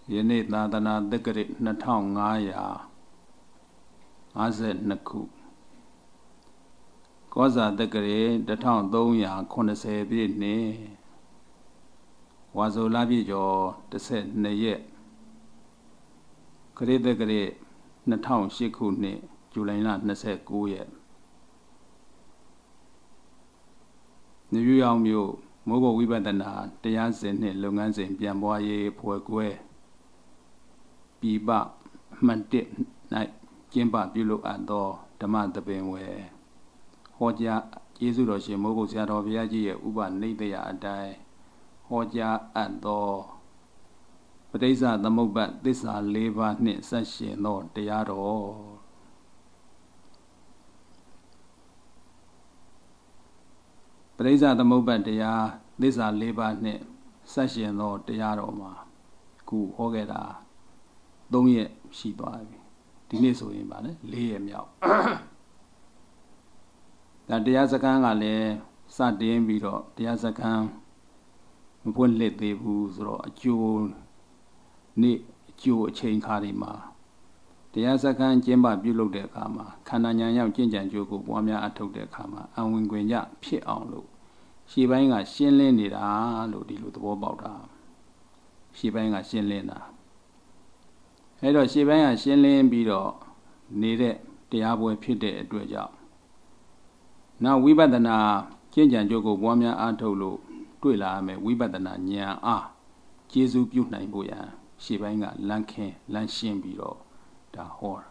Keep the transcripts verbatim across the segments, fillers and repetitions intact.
ယနေ့သာသနာတက္ကရာနှစ်ထောင်ငါးရာငါးสิบเอ็ดခုကောဇာတက္ကရာတစ်ထောင်သုံးရာခုနှစ်ဆယ်ပြည့်နှစ်ဝါဆိုလပြည့်ကျော်တစ်ဆက်နှစ်ရက်ခရစ်တက္ကရာနှစ်ထောင်ရှစ်ခုနှစ်ဇူလိုင်လနှစ်ဆယ်ကိုးရက်နေပြည်တော်မြို့မိုးကုတ်ဝိပဿနာတရားစဉ်နှင့်လုပ်ငန်းစဉ်ပြန်ပွားရေးဖွဲ့ကွဲပြည်ပမှတ်တစ်၌ကျင်းပပြုလုပ်အပ်သောဓမ္မသဘင်ဝယ်ဟောကြားကျေးဇူးတော်ရှင်မိုးကုတ်ဆရာတော်ဘုရားကြီးရဲ့ဥပနိဒေယအတိုင်းဟောကြားအပ်သောပဋိစ္စသမုပ္ပါဒ်သစ္စာလေးပါးနှင့်ဆက်ရှင်သောတရားတော်ပဋိစ္စသမုပ္ပါဒ်တရားသစ္စာလေးပါးနှင့်ဆက်ရှင်သောတရားတော်မှာခုဟောခဲ့တာသုံးရက်ရှိသွားပြီဒီနေ့ဆိုရင်ဗာလေလေးရက်မြောက်ဒါတရားစခန်းကလည်းစတင်ပြီးတော့တရားစခန်းမပွင့်လှစ်သေးဘူးဆိုတော့အကျိုးနေ့အကျိုးအချိန်ခါတွေမှာတရားစခန်းကျင်းပပြုလုပ်တဲ့အခါမှာခန္ဓာဉာဏ်ရောက်ကျင့်ကြံကြိုးကိုပွားများအထောက်တဲ့အခါမှာအဝင်ခွင့်ရဖြစ်အောင်လို့ရှေ့ပိုင်းကရှင်းလင်းနေတာလို့ဒီလိုသဘောပေါက်တာရှေ့ပိုင်းကရှင်းလင်းတာအဲ့တော့ရှေ့ပိုင်းကရှင်းလင်းပြီးတော့နေတဲ့တရားပွဲဖြစ်တဲ့အတွက်ကြောင့်နောက်ဝိပဿနာကျင့်ကြံကြိုးကိုပွားများအားထုတ်လို့တွေ့လာရမယ်ဝိပဿနာဉာဏ်အားကျေစုပြုနိုင်ဖို့ရန်ရှေ့ပိုင်းကလမ်းခင်းလမ်းရှင်းပြီးတော့ဒါဟောတာ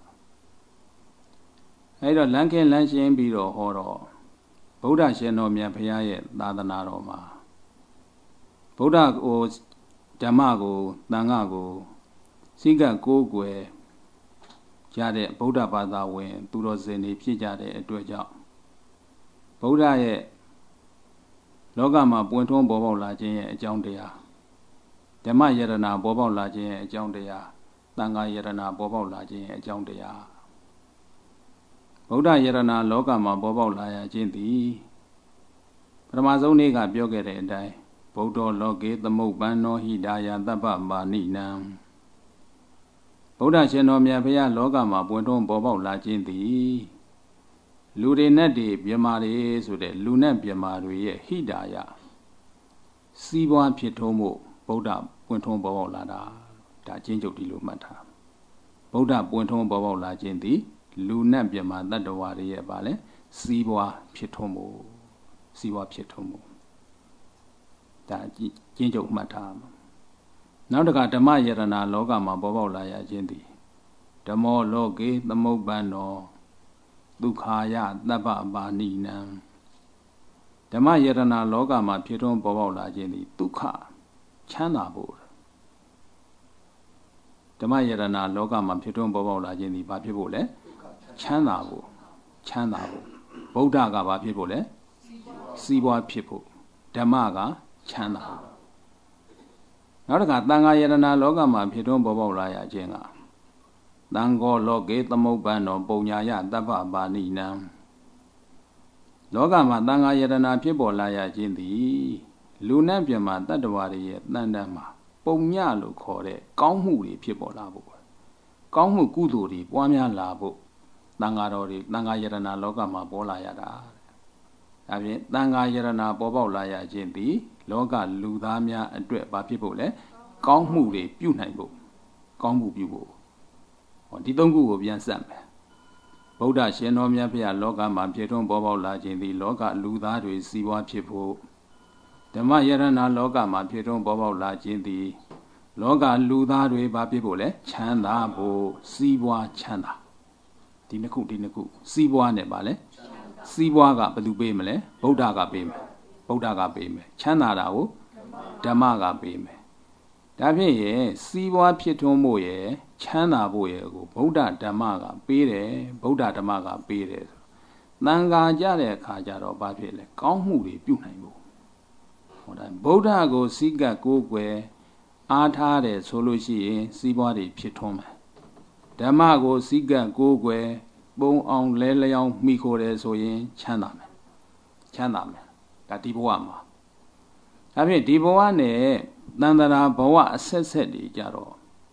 အဲ့တော့လမ်းခင်းလမ်းရှင်းပြီးတော့ဟောတော့ဗုဒ္ဓရှင်တော်မြတ်ဘုရားရဲ့သာသနာတော်မှာဗုဒ္ဓကိုဓမ္မကိုသံဃာကိုစိကကိုးကွယ်ကြတဲ့ဗုဒ္ဓဘာသာဝင်သူတော်စင်တွေဖြစ်ကြတဲ့အတွက်ကြောင့်ဗုဒ္ဓရဲ့လောကမှာပွင့်ထွန်းပေါ်ပေါက်လာခြင်းရဲ့အကြောင်းတရားဓမ္မယရဏပေါ်ပေါက်လာခြင်းရဲ့အကြောင်းတရားသံဃာယရဏပေါ်ပေါက်လာခြင်းရဲ့အကြောင်းတရားဗုဒ္ဓယရဏလောကမှာပေါ်ပေါက်လာရခြင်းသည်ပထမဆုံးနေ့ကပြောခဲ့တဲ့အတိုင်းဗုဒ္ဓလောကေသမုပ္ပန္နောဟိဒါယသဗ္ဗပါဏိနံဗုဒ္ဓရှင်တော်မြတ်ဘုရားလောကမှာပွင့်ထွန်းပေါ်ပေါက်လာခြင်းသည်လူတွေနဲ့တည်းမြမာတွေဆိုတဲ့လူနဲ့မြမာတွေရဲ့ဟိဒါယစီးပွားဖြစ်ထုံးမှုဗုဒ္ဓပွင့်ထွန်းပေါ်ပေါက်လာတာဒါအချင်းချုပ်ဒီလိုမှတ်ထားဗုဒ္ဓပွင့်ထွန်းပေါ်ပေါက်လာခြင်းသည်လူနဲ့မြမာတတ္တဝါတွေရဲ့ဗာလဲစီးပွားဖြစ်ထုံးမှုစီးပွားဖြစ်ထုံးမှုဒါအချင်းချုပ်မှတ်ထားနောက်တခါဓမ္မယရဏလောကမှာပေါ်ပေါက်လာရခြင်းသည်ဓမ္မောလောကေသမုပ္ပန္နောဒုက္ခာယသဗ္ဗပါဏိနံဓမ္မယရဏလောကမှာဖြစ်ထွန်းပေါ်ပေါက်လာခြင်းသည်ဒုက္ခချမ်းသာဖို့ဓမ္မယရဏလောကမှာဖြစ်ထွန်းပေါ်ပေါက်လာခြင်းသည်ဘာဖြစ်ဖို့လဲချမ်းသာဖို့ချမ်းသာဖို့ဗုဒ္ဓကဘာဖြစ်ဖို့လဲစီးပွားဖြစ်ဖို့ဓမ္မကချမ်းသာဖို့နောက်တစ်ခါသံဃာယရဏလောကမှာဖြစ်ထွန်းပေါ်ပေါက်လာရခြင်းကသံဃောလောကေသမုပ္ပန္နောပုံညာယသဗ္ဗပါဏိနံလောကမှာသံဃာယရဏဖြစ်ပေါ်လာရခြင်းသည်လူနဲ့ပြမတတ္တဝါတွေရဲ့တန်တန်မှာပုံညလို့ခေါ်တဲ့ကောင်းမှုတွေဖြစ်ပေါ်လာဖို့ကောင်းမှုကုသိုလ်တွေပွားများလာဖို့သံဃာတော်တွေသံဃာယရဏလောကမှာပေါ်လာရတာဒါဖြင့်သံဃာယရဏပေါ်ပေါက်လာရခြင်းသည်လောကလူသားများအတွက်ဘာဖြစ်ဖို့လဲကောင်းမှုတွေပြုနိုင်ဖို့ကောင်းမှုပြုဖို့ဟောဒီသုံးခုကိုပြန်ဆက်မယ်ဗုဒ္ဓရှင်တော်မြတ်ဖျားလောကမှာဖြစ်ထွန်းပေါ်ပေါက်လာခြင်းသည်လောကလူသားတွေစီးပွားဖြစ်ဖို့ဓမ္မယရဏလောကမှာဖြစ်ထွန်းပေါ်ပေါက်လာခြင်းသည်လောကလူသားတွေဘာဖြစ်ဖို့လဲချမ်းသာဖို့စီးပွားချမ်းသာဒီနှစ်ခုဒီနှစ်ခုစီးပွားနဲ့ပါလဲစီးပွားကဘယ်သူပေးမလဲဗုဒ္ဓကပေးမယ်ဗုဒ္ဓကပေးမယ်ချမ်းသာတာကိုဓမ္မကပေးမယ်ဒါဖြင့်ရဲ့စီးပွားဖြစ်ထွန်းဖို့ရဲ့ချမ်းသာဖို့ရဲ့ကိုဗုဒ္ဓဓမ္မကပေးတယ်ဗုဒ္ဓဓမ္မကပေးတယ်သံဃာကြတဲ့အခါကျတော့ဘာဖြစ်လဲကောင်းမှုတွေပြုနိုင်ဖို့ဟောတယ်ဗုဒ္ဓကိုစိကကိုးကွယ်အားထားတယ်ဆိုလို့ရှိရင်စီးပွားတွေဖြစ်ထွန်းမယ်ဓမ္မကိုစိကကိုးကွယ်ပုံအောင်လဲလျောင်းမိခိုတယ်ဆိုရင်ချမ်းသာမယ်ချမ်းသာမယ်ဒါဒီဘဝမှာဒါဖြင့်ဒီဘဝနဲ့တန်တရာဘဝအဆက်ဆက်တွေကြတော့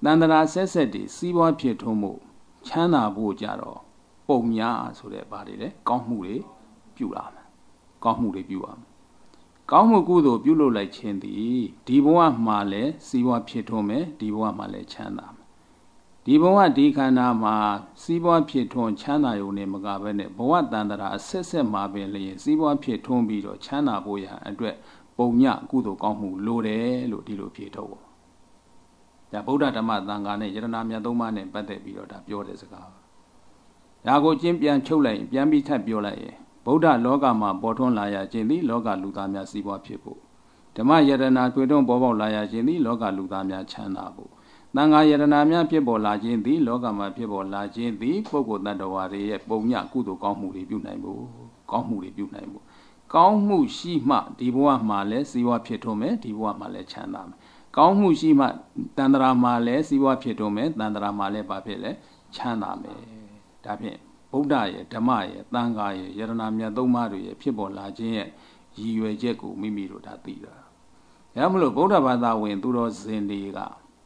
တန်တရာဆက်ဆက်တွေစီးပွားဖြစ်ထွန်းမှုချမ်းသာဖို့ကြတော့ပုံညာဆိုတဲ့ဘာတွေလဲကောင်းမှုတွေပြုရမယ်ကောင်းမှုတွေပြုရမယ်ကောင်းမှုကုသိုလ်ပြုလုပ်လိုက်ခြင်းသည်ဒီဘဝမှာလည်းစီးပွားဖြစ်ထွန်းမယ်ဒီဘဝမှာလည်းချမ်းသာမယ်ဒီဘဝဒီခန္ဓာမှာစီးပွားဖြစ်ထွန်းချမ်းသာရုံနဲ့မကဘဲနဲ့ဘဝတန်တရာအဆက်ဆက်မှာပင်လျင်စီးပွားဖြစ်ထွန်းပြီးတော့ချမ်းသာဖို့ရန်အတွက်ပုံညကုသိုလ်ကောင်းမှုလိုတယ်လို့ဒီလိုဖြေထုတ်ပါဒါဗုဒ္ဓဓမ္မသံဃာနဲ့ယရဏမြတ်သုံးပါးနဲ့ပတ်သက်ပြီးတော့ဒါပြောတဲ့စကားဒါကိုကျင့်ပြန်ချုပ်လိုက်ပြန်ပြီးထပ်ပြောလိုက်ရင်ဗုဒ္ဓလောကမှာပေါ်ထွန်းလာရခြင်းသည်လောကလူသားများစီးပွားဖြစ်ဖို့ဓမ္မယရဏထွေထွန်းပေါ်ပေါက်လာရခြင်းသည်လောကလူသားများချမ်းသာဖို့သံဃာယရဏများဖြစ်ပေါ်လာခြင်းသည်လောကမှာဖြစ်ပေါ်လာခြင်းသည်ပုဂ္ဂိုလ်တ attva တွေရဲ့ပုံညကုသိုလ်ကောင်းမှုတွေပြုနိုင်ဖို့ကောင်းမှုတွေပြုနိုင်ဖို့ကောင်းမှုရှိမှဒီဘဝမှာလည်းစီးပွားဖြစ်ထွန်းမယ်ဒီဘဝမှာလည်းချမ်းသာမယ်ကောင်းမှုရှိမှတန်တရာမှာလည်းစီးပွားဖြစ်ထွန်းမယ်တန်တရာမှာလည်းဘာဖြစ်လဲချမ်းသာမယ်ဒါဖြင့်ဗုဒ္ဓရဲ့ဓမ္မရဲ့သံဃာရဲ့ယရဏမြတ်သုံးပါးတွေရဲ့ဖြစ်ပေါ်လာခြင်းရဲ့ရည်ရွယ်ချက်ကိုမိမိတို့ဒါသိတာဒါမှမဟုတ်ဗုဒ္ဓဘာသာဝင်သူတော်စင်တွေက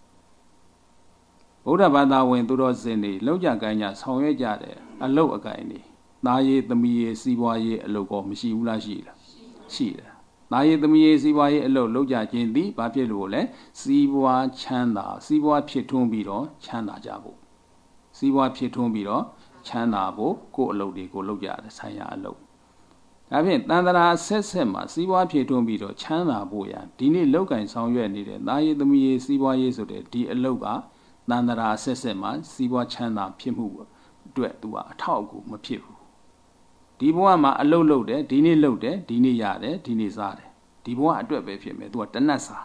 ဗုဒ္ဓဘာသာဝင်သူတော်စင်တွေလောက်ကြကိုင်းကြဆောင်ရွက်ကြတဲ့အလုတ်အကိုင်တွေသားရေးသမီးရေးစီးပွားရေးအလုတ်ကောမရှိဘူးလားရှိလားရှိတယ်သားရေးသမီးရေးစီးပွားရေးအလုတ်လောက်ကြခြင်းသည်ဘာဖြစ်လို့လဲစီးပွားချမ်းသာစီးပွားဖြစ်ထွန်းပြီးတော့ချမ်းသာကြဖို့စီးပွားဖြစ်ထွန်းပြီးတော့ချမ်းသာဖို့ကိုယ်အလုပ်တွေကိုလုပ်ကြတယ်ဆိုင်ရာအလုပ်ဒါဖြင့်တန်တရာဆက်ဆက်မှာစီးပွားဖြစ်ထွန်းပြီးတော့ချမ်းသာဖို့ရဒီနေ့လောက်ကင်ဆောင်ရွက်နေတဲ့သားရေးသမီးရေးစီးပွားရေးဆိုတဲ့ဒီအလုပ်ကတန်တရာဆက်ဆက်မှာစီးပွားချမ်းသာဖြစ်မှုအတွက်သူကအထောက်အကူမဖြစ်ဘူးဒီဘဝမှာအလုပ်လုပ်တယ်ဒီနေ့လုပ်တယ်ဒီနေ့ရတယ်ဒီနေ့စားတယ်ဒီဘဝအတွက်ပဲဖြစ်မယ်သူကတဏှတ်စာ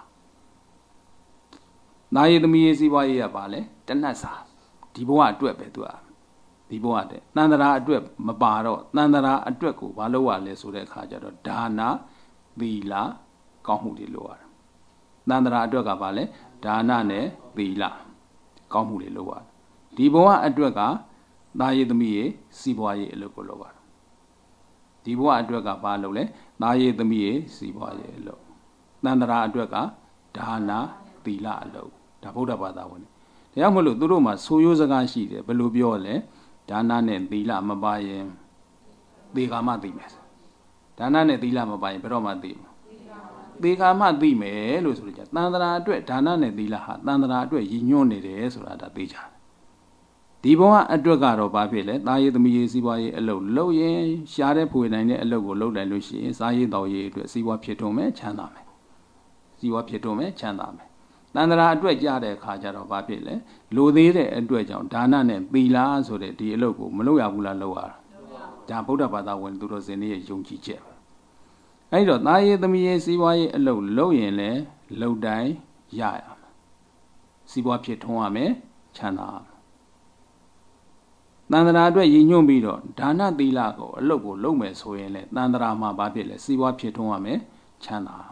သားရေးသမီးရေးစီးပွားရေးရပါလေတဏှတ်စာဒီဘဝအတွက်ပဲသူကဒီဘဝတဲ့တန်တရာအတွက်မပါတော့တန်တရာအတွက်ကိုဘာလို့ရလဲဆိုတဲ့အခါကျတော့ဒါနသီလကောင်းမှုတွေလိုရတယ်တန်တရာအတွက်ကဘာလဲဒါနနဲ့သီလကောင်းမှုတွေလိုရတယ်ဒီဘဝအတွက်ကသားရေးသမီးရေးစီးပွားရေးအလုပ်ကိုလိုရတယ်ဒီဘဝအတွက်ကဘာလုပ်လဲသားရေးသမီးရေးစီးပွားရေးအလုပ်တန်တရာအတွက်ကဒါနသီလအလုပ်ဒါဗုဒ္ဓဘာသာဝင်တယ်ဒါကြောင့်မလို့သူတို့မှာဆိုရိုးစကားရှိတယ်ဘယ်လိုပြောလဲဒါနနဲ့သီလမပါရင်သေကာမသိမယ်ဒါနနဲ့သီလမပါရင်ဘယ်တော့မှသိမှာသေကာမသိမယ်လို့ဆိုကြတန်တရာအတွက်ဒါနနဲ့သီလဟာတန်တရာအတွက်ရည်ညွှန်းနေတယ်ဆိုတာဒါသိကြတယ်ဒီဘဝအတွက်ကတော့ဘာဖြစ်လဲသားရေးသမီးရေးစီးပွားရေးအလုပ်လုပ်ရင်ရှားတဲ့ဖွေနိုင်တဲ့အလုပ်ကိုလုပ်တယ်လို့ရှိရင်စားရေးတောက်ရေးအတွက်စီးပွားဖြစ်ထွန်းမယ်ချမ်းသာမယ်စီးပွားဖြစ်ထွန်းမယ်ချမ်းသာမယ်တန်တရာအတွက်ကြတဲ့အခါကျတော့ဘာဖြစ်လဲလိုသေးတဲ့အတွက်ကြောင့်ဒါနနဲ့သီလဆိုတဲ့ဒီအလုပ်ကိုမလုပ်ရဘူးလားလုပ်ရတာဒါဗုဒ္ဓဘာသာဝင်သူတော်စင်တွေရဲ့ယုံကြည်ချက်ပဲအဲဒီတော့သားရေးသမီးရေးစီးပွားရေးအလုပ်လုပ်ရင်လည်းလုပ်တိုင်းရရမယ်စီးပွားဖြစ်ထွန်းရမယ်ချမ်းသာရမယ်တန်တရာအတွက်ရည်ညွှန်းပြီးတော့ဒါနသီလကိုအလုပ်ကိုလုပ်မယ်ဆိုရင်လည်းတန်တရာမှာဘာဖြစ်လဲစီးပွားဖြစ်ထွန်းရမယ်ချမ်းသာ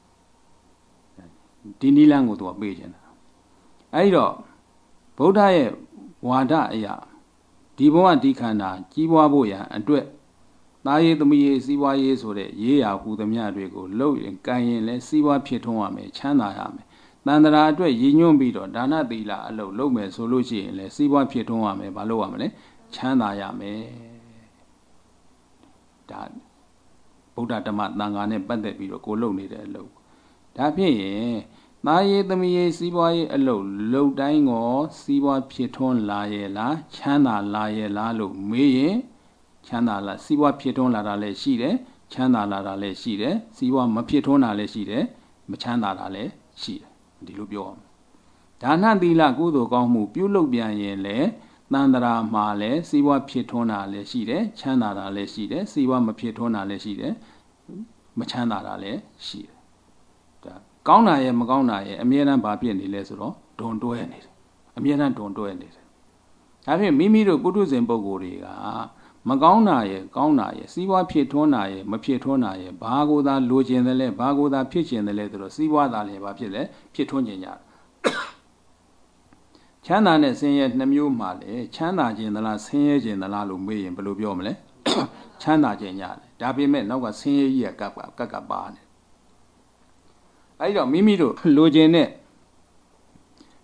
ဒီနိလန်းကိုသူကပေးချင်တာအဲဒီတော့ဗုဒ္ဓရဲ့ဝါဒအရာဒီဘဝဒီခန္ဓာကြီးပွားဖို့ရန်အတွက်သားရေးသမီးရေးစီးပွားရေးဆိုတဲ့ရေးရာဟူသမျှတွေကိုလုပ်ရင်ကံရင်လဲစီးပွားဖြစ်ထွန်းရမယ်ချမ်းသာရမယ်တန်တရာအတွက်ရည်ညွှန်းပြီးတော့ဒါနသီလအလုပ်လုပ်မယ်ဆိုလို့ရှိရင်လဲစီးပွားဖြစ်ထွန်းရမယ်မလုပ်ရမလဲချမ်းသာရမယ်ဒါဗုဒ္ဓဓမ္မသံဃာနဲ့ပတ်သက်ပြီးတော့ကိုလုပ်နေတဲ့အလုပ်ဒါဖြစ်ရင်သားရေးသမီးရေးစီးပွားရေးအလုပ်လုပ်တိုင်းကိုစီးပွားဖြစ်ထွန်းလာရဲ့လားချမ်းသာလာရဲ့လားလို့မေးရင်ချမ်းသာလာစီးပွားဖြစ်ထွန်းလာတာလည်းရှိတယ်ချမ်းသာလာတာလည်းရှိတယ်စီးပွားမဖြစ်ထွန်းတာလည်းရှိတယ်မချမ်းသာတာလည်းရှိတယ်ဒီလိုပြောအောင်ဒါနသီလကုသိုလ်ကောင်းမှုပြုလုပ်ပြန်ရင်လည်းတန်တရာမှာလည်းစီးပွားဖြစ်ထွန်းတာလည်းရှိတယ်ချမ်းသာတာလည်းရှိတယ်စီးပွားမဖြစ်ထွန်းတာလည်းရှိတယ်မချမ်းသာတာလည်းရှိတယ်ဒါကောင်းတာရဲ့မကောင်းတာရဲ့အမြဲတမ်းဘာဖြစ်နေလဲဆိုတော့ဒွန်တွဲနေတယ်အမြဲတမ်းဒွန်တွဲနေတယ်ဒါဖြင့်မိမိတို့ပုထုဇဉ်ပုဂ္ဂိုလ်တွေကမကောင်းတာရဲ့ကောင်းတာရဲ့စီးပွားဖြစ်ထွန်းတာရဲ့မဖြစ်ထွန်းတာရဲ့ဘာကိုသာလိုချင်တယ်လဲဘာကိုသာဖြစ်ချင်တယ်လဲဆိုတော့စီးပွားသာလည်းဘာဖြစ်လဲဖြစ်ထွန်းခြင်းကြချမ်းသာနဲ့ဆင်းရဲနှစ်မျိုးမှလည်းချမ်းသာခြင်းသလားဆင်းရဲခြင်းသလားလို့မေးရင်ဘယ်လိုပြောမလဲချမ်းသာခြင်းရတယ်ဒါပေမဲ့နောက်ကဆင်းရဲကြီးကကပ်ကပ်ကပ်ပါနေအဲဒီတော့မိမိတို့လိုချင်တဲ့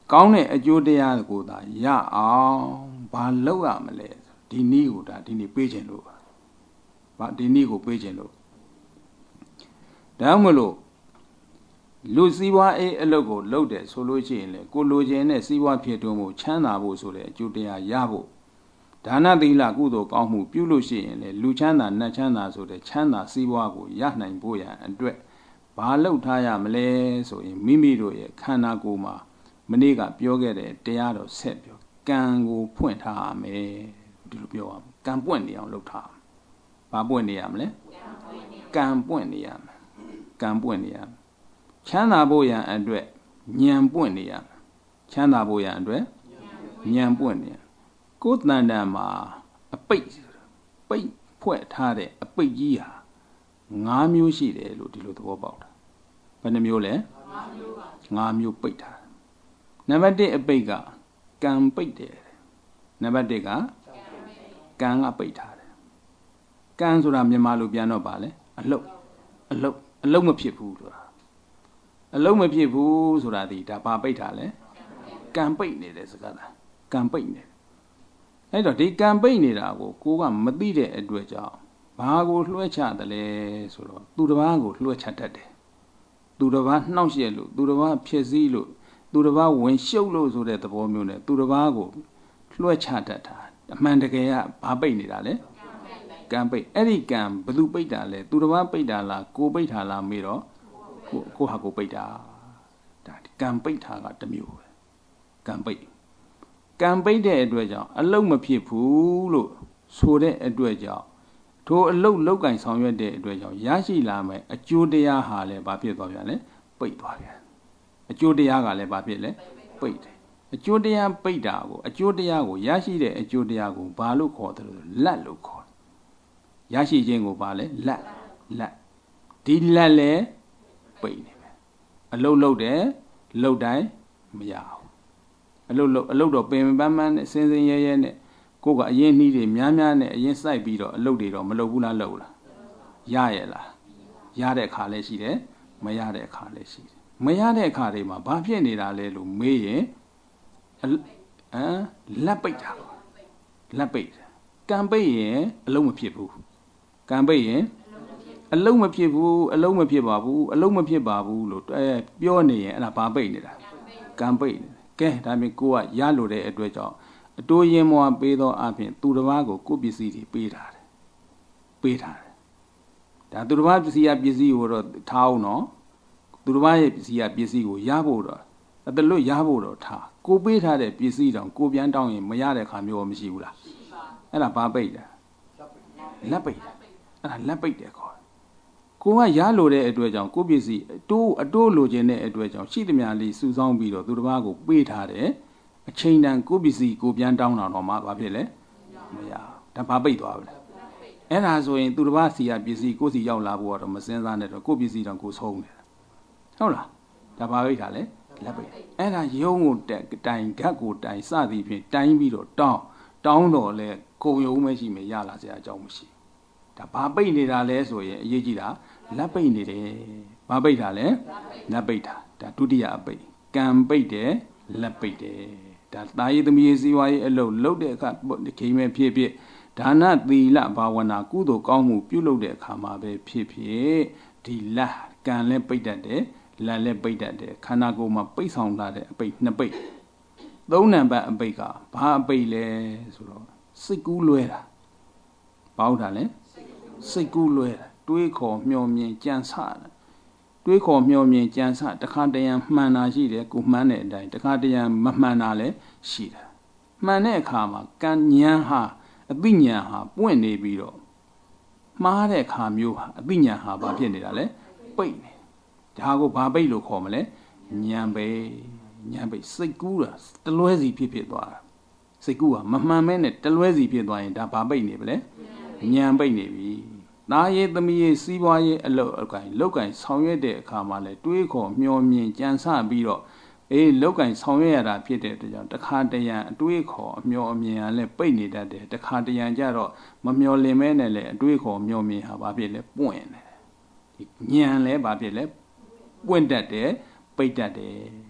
ကောင်းတဲ့အကျိုးတရားကိုသာရအောင်ဘာလုပ်ရမလဲဒီနည်းကိုဒါဒီနေ့ပေးခြင်းလို့ဘာဒီနည်းကိုပေးခြင်းလို့ဒါမှမလို့လူစည်းဝါးအေးအလုပ်ကိုလုပ်တယ်ဆိုလို့ရှိရင်လေကိုလိုချင်တဲ့စည်းဝါးဖြစ်တွန်းမှုချမ်းသာဖို့ဆိုတဲ့အကျိုးတရားရဖို့ဒါနသီလကုသိုလ်ကောင်းမှုပြုလို့ရှိရင်လေလူချမ်းသာနတ်ချမ်းသာဆိုတဲ့ချမ်းသာစည်းဝါးကိုရနိုင်ဖို့ရန်အတွက်ဘာလုပ်ထားရမလဲဆိုရင်မိမိတို့ရဲ့ခန္ဓာကိုယ်မှာမနေ့ကပြောခဲ့တဲ့တရားတော်ဆက်ပြောကံကိုဖွင့်ထားရမယ်ဒီလိုပြောရမယ်ကံပွင့်နေအောင်လုပ်ထားဘာပွင့်နေရမလဲကံပွင့်နေရမယ်ကံပွင့်နေရမယ်ချမ်းသာဖို့ရန်အတွက်ဉာဏ်ပွင့်နေရမယ်ချမ်းသာဖို့ရန်အတွက်ဉာဏ်ပွင့်နေရကိုယ်တန်တန်မှာအပိတ်ပိတ်ဖွဲ့ထားတဲ့အပိတ်ကြီးဟာ၅မျိုးရှိတယ်လို့ဒီလိုသဘောပေါက်တာဘယ်နှမျိုးလဲ၅မျိုးပိတ်ထားနံပါတ်၁အပိတ်ကကံပိတ်တယ်နံပါတ်၁ကကံကပိတ်ထားတယ်ကံဆိုတာမြန်မာလိုပြန်တော့ပါလေအလုတ်အလုတ်အလုတ်မဖြစ်ဘူးဆိုတာအလုတ်မဖြစ်ဘူးဆိုတာဒီဒါဘာပိတ်ထားလဲကံပိတ်နေတယ်စကားလားကံပိတ်နေတယ်အဲ့တော့ဒီကံပိတ်နေတာကိုကိုကမသိတဲ့အတွက်ကြောင့်ဘာကိုလွှဲချတယ်လဲဆိုတော့သူတစ်ပါးကိုလွှဲချတတ်တယ်သူတစ်ပါးနှောက်ယှက်လို့သူတစ်ပါးဖြစ်စည်းလို့သူတစ်ပါးဝင်ရှုပ်လို့ဆိုတဲ့သဘောမျိုးနဲ့သူတစ်ပါးကိုလွှဲချတတ်တာအမှန်တကယ်ကဘာပိတ်နေတာလဲကံပိတ်အဲ့ဒီကံဘယ်သူပိတ်တာလဲသူတစ်ပါးပိတ်တာလားကိုပိတ်တာလားမေးတော့ကိုကိုဟာကိုပိတ်တာဒါကံပိတ်တာကတစ်မျိုးပဲကံပိတ်ကံပိတ်တဲ့အတွက်ကြောင့်အလုံးမဖြစ်ဘူးလို့ဆိုတဲ့အတွက်ကြောင့်ထိုအလုံးလောက်ကင်ဆောင်ရွက်တဲ့အတွက်ကြောင့်ရရှိလာမယ်အကျိုးတရားဟာလည်းဘာဖြစ်သွားပြန်လဲပိတ်သွားပြန်အကျိုးတရားကလည်းဘာဖြစ်လဲပိတ်တယ်အကျိုးတရားပိတ်တာကိုအကျိုးတရားကိုရရှိတဲ့အကျိုးတရားကိုဘာလို့ခေါ်တယ်လို့လက်လို့ခေါ်ရရှိခြင်းကိုဘာလဲလက်လက်ဒီလက်လည်းပိတ်နေပဲအလုံးလုံးတယ်လှုပ်တိုင်းမရဘူးအလုတ်လုတ်အလုတ်တော့ပင်ပန်းပန်းနဲ့စင်စင်ရဲရဲနဲ့ကိုကအရင်နှီးတွေများများနဲ့အရင်စိုက်ပြီးတော့အလုတ်တွေတော့မလုပ်ဘူးလားလုပ်လားရရဲ့လားရတဲ့အခါလည်းရှိတယ်မရတဲ့အခါလည်းရှိတယ်မရတဲ့အခါတွေမှာဘာဖြစ်နေတာလဲလို့မေးရင်ဟမ်လက်ပိတ်တာလက်ပိတ်ကံပိတ်ရင်အလုံးမဖြစ်ဘူးကံပိတ်ရင်အလုံးမဖြစ်ဘူးအလုံးမဖြစ်ပါဘူးအလုံးမဖြစ်ပါဘူးလို့ပြောနေရင်အဲ့ဒါဘာပိတ်နေတာကံပိတ်ကဲဒါမျိုးကိုကရလို့တဲ့အတွက်ကြောင့်အတိုးရင်မွားပေးသောအပြင်သူတစ်ပါးကိုကိုယ်ပစ္စည်းတွေပေးထားတယ်ပေးထားတယ်ဒါသူတစ်ပါးပစ္စည်းရပစ္စည်းကိုတော့ထားအောင်နော်သူတစ်ပါးရဲ့ပစ္စည်းရပစ္စည်းကိုရဖို့တော့အတလွတ်ရဖို့တော့ထားကိုပေးထားတဲ့ပစ္စည်းတောင်ကိုပြန်တောင်းရင်မရတဲ့ခါမျိုးမရှိဘူးလားအဲ့ဒါဘာပိတ်တာလက်ပိတ်အဲ့ဒါလက်ပိတ်တယ်ခေါ်ကိုကရလို့တဲ့အတွက်ကြောင့်ကိုပစ္စည်းအတိုးအတိုးလိုချင်တဲ့အတွက်ကြောင့်ရှိသမျှလေးစုဆောင်းပြီးတော့သူတစ်ပါးကိုပေးထားတယ်အချိန်တန်ကိုပစ္စည်းကိုပြန်တောင်းတာတော့မှဘာဖြစ်လဲမရဒါဘာပိတ်သွားပြီလဲအဲ့ဒါဆိုရင်သူတစ်ပါးစီရပစ္စည်းကိုစီရောက်လာဖို့တော့မစင်စားနဲ့တော့ကိုပစ္စည်းတောင်ကိုဆုံးတယ်ဟုတ်လားဒါဘာပိတ်တာလဲလက်ပိတ်အဲ့ဒါရုံးကိုတိုင်ဂတ်ကိုတိုင်စသည်ဖြင့်တိုင်ပြီးတော့တောင်းတောင်းတော့လဲကိုယုံမရှိမရလာစရာအကြောင်းမရှိဒါဘာပိတ်နေတာလဲဆိုရင်အရေးကြီးတာလက်ပိတ်နေတယ်ဘာပိတ်တာလဲလက်ပိတ်တာဒါဒုတိယအပိတ်ကံပိတ်တယ်လက်ပိတ်တယ်ဒါတာယသမီးစည်းဝါးရေးအလုပ်လုပ်တဲ့အခါခိမဲဖြစ်ဖြစ်ဒါနသီလဘာဝနာကုသိုလ်ကောင်းမှုပြုလုပ်တဲ့အခါမှာပဲဖြစ်ဖြစ်ဒီလက်ကံလည်းပိတ်တတ်တယ်လက်လည်းပိတ်တတ်တယ်ခန္ဓာကိုယ်မှာပိတ်ဆောင်လာတဲ့အပိတ်နှစ်ပိတ်သုံးနံပါတ်အပိတ်ကဘာအပိတ်လဲဆိုတော့စိတ်ကူးလွဲတာဘာဟုတ်တာလဲစိတ်ကူးလွဲတာတွေးခေါ်မျှော်မြင်ကြံစတာတွေးခေါ်မျှော်မြင်ကြံစတခါတရံမှန်တာရှိတယ်ကိုမှန်းတဲ့အတိုင်းတခါတရံမမှန်တာလည်းရှိတယ်မှန်တဲ့အခါမှာကံဉာဏ်ဟာအသိဉာဏ်ဟာပွင့်နေပြီးတော့မှားတဲ့အခါမျိုးဟာအသိဉာဏ်ဟာဘာဖြစ်နေတာလဲပိတ်နေဒါကိုဘာပိတ်လို့ခေါ်မလဲဉာဏ်ပဲဉာဏ်ပိတ်စိတ်ကူးတာတလွဲစီဖြစ်ဖြစ်သွားတာစိတ်ကူးကမမှန်မဲနဲ့တလွဲစီဖြစ်သွားရင်ဒါဘာပိတ်နေပြီလဲဉာဏ်ပိတ်နေပြီသားရေးသမီးရေးစီးပွားရေးအလုပ်အကိုင်လောက်ကင်ဆောင်ရွက်တဲ့အခါမှာလဲတွေးခေါ်မျှော်မြင်ကြံစပြီးတော့အေးလောက်ကင်ဆောင်ရွက်ရတာဖြစ်တဲ့အတွက်ကြောင့်တခါတရံအတွေးခေါ်အမျှော်အမြင်ကလည်းပိတ်နေတတ်တယ်တခါတရံကျတော့မမျှော်လင့်မဲနဲ့လည်းအတွေးခေါ်မျှော်မြင်ဟာဘာဖြစ်လဲပွင့်နေတယ်ဉာဏ်လည်းဘာဖြစ်လဲပွင့်တတ်တယ်ပိတ်တတ်တယ်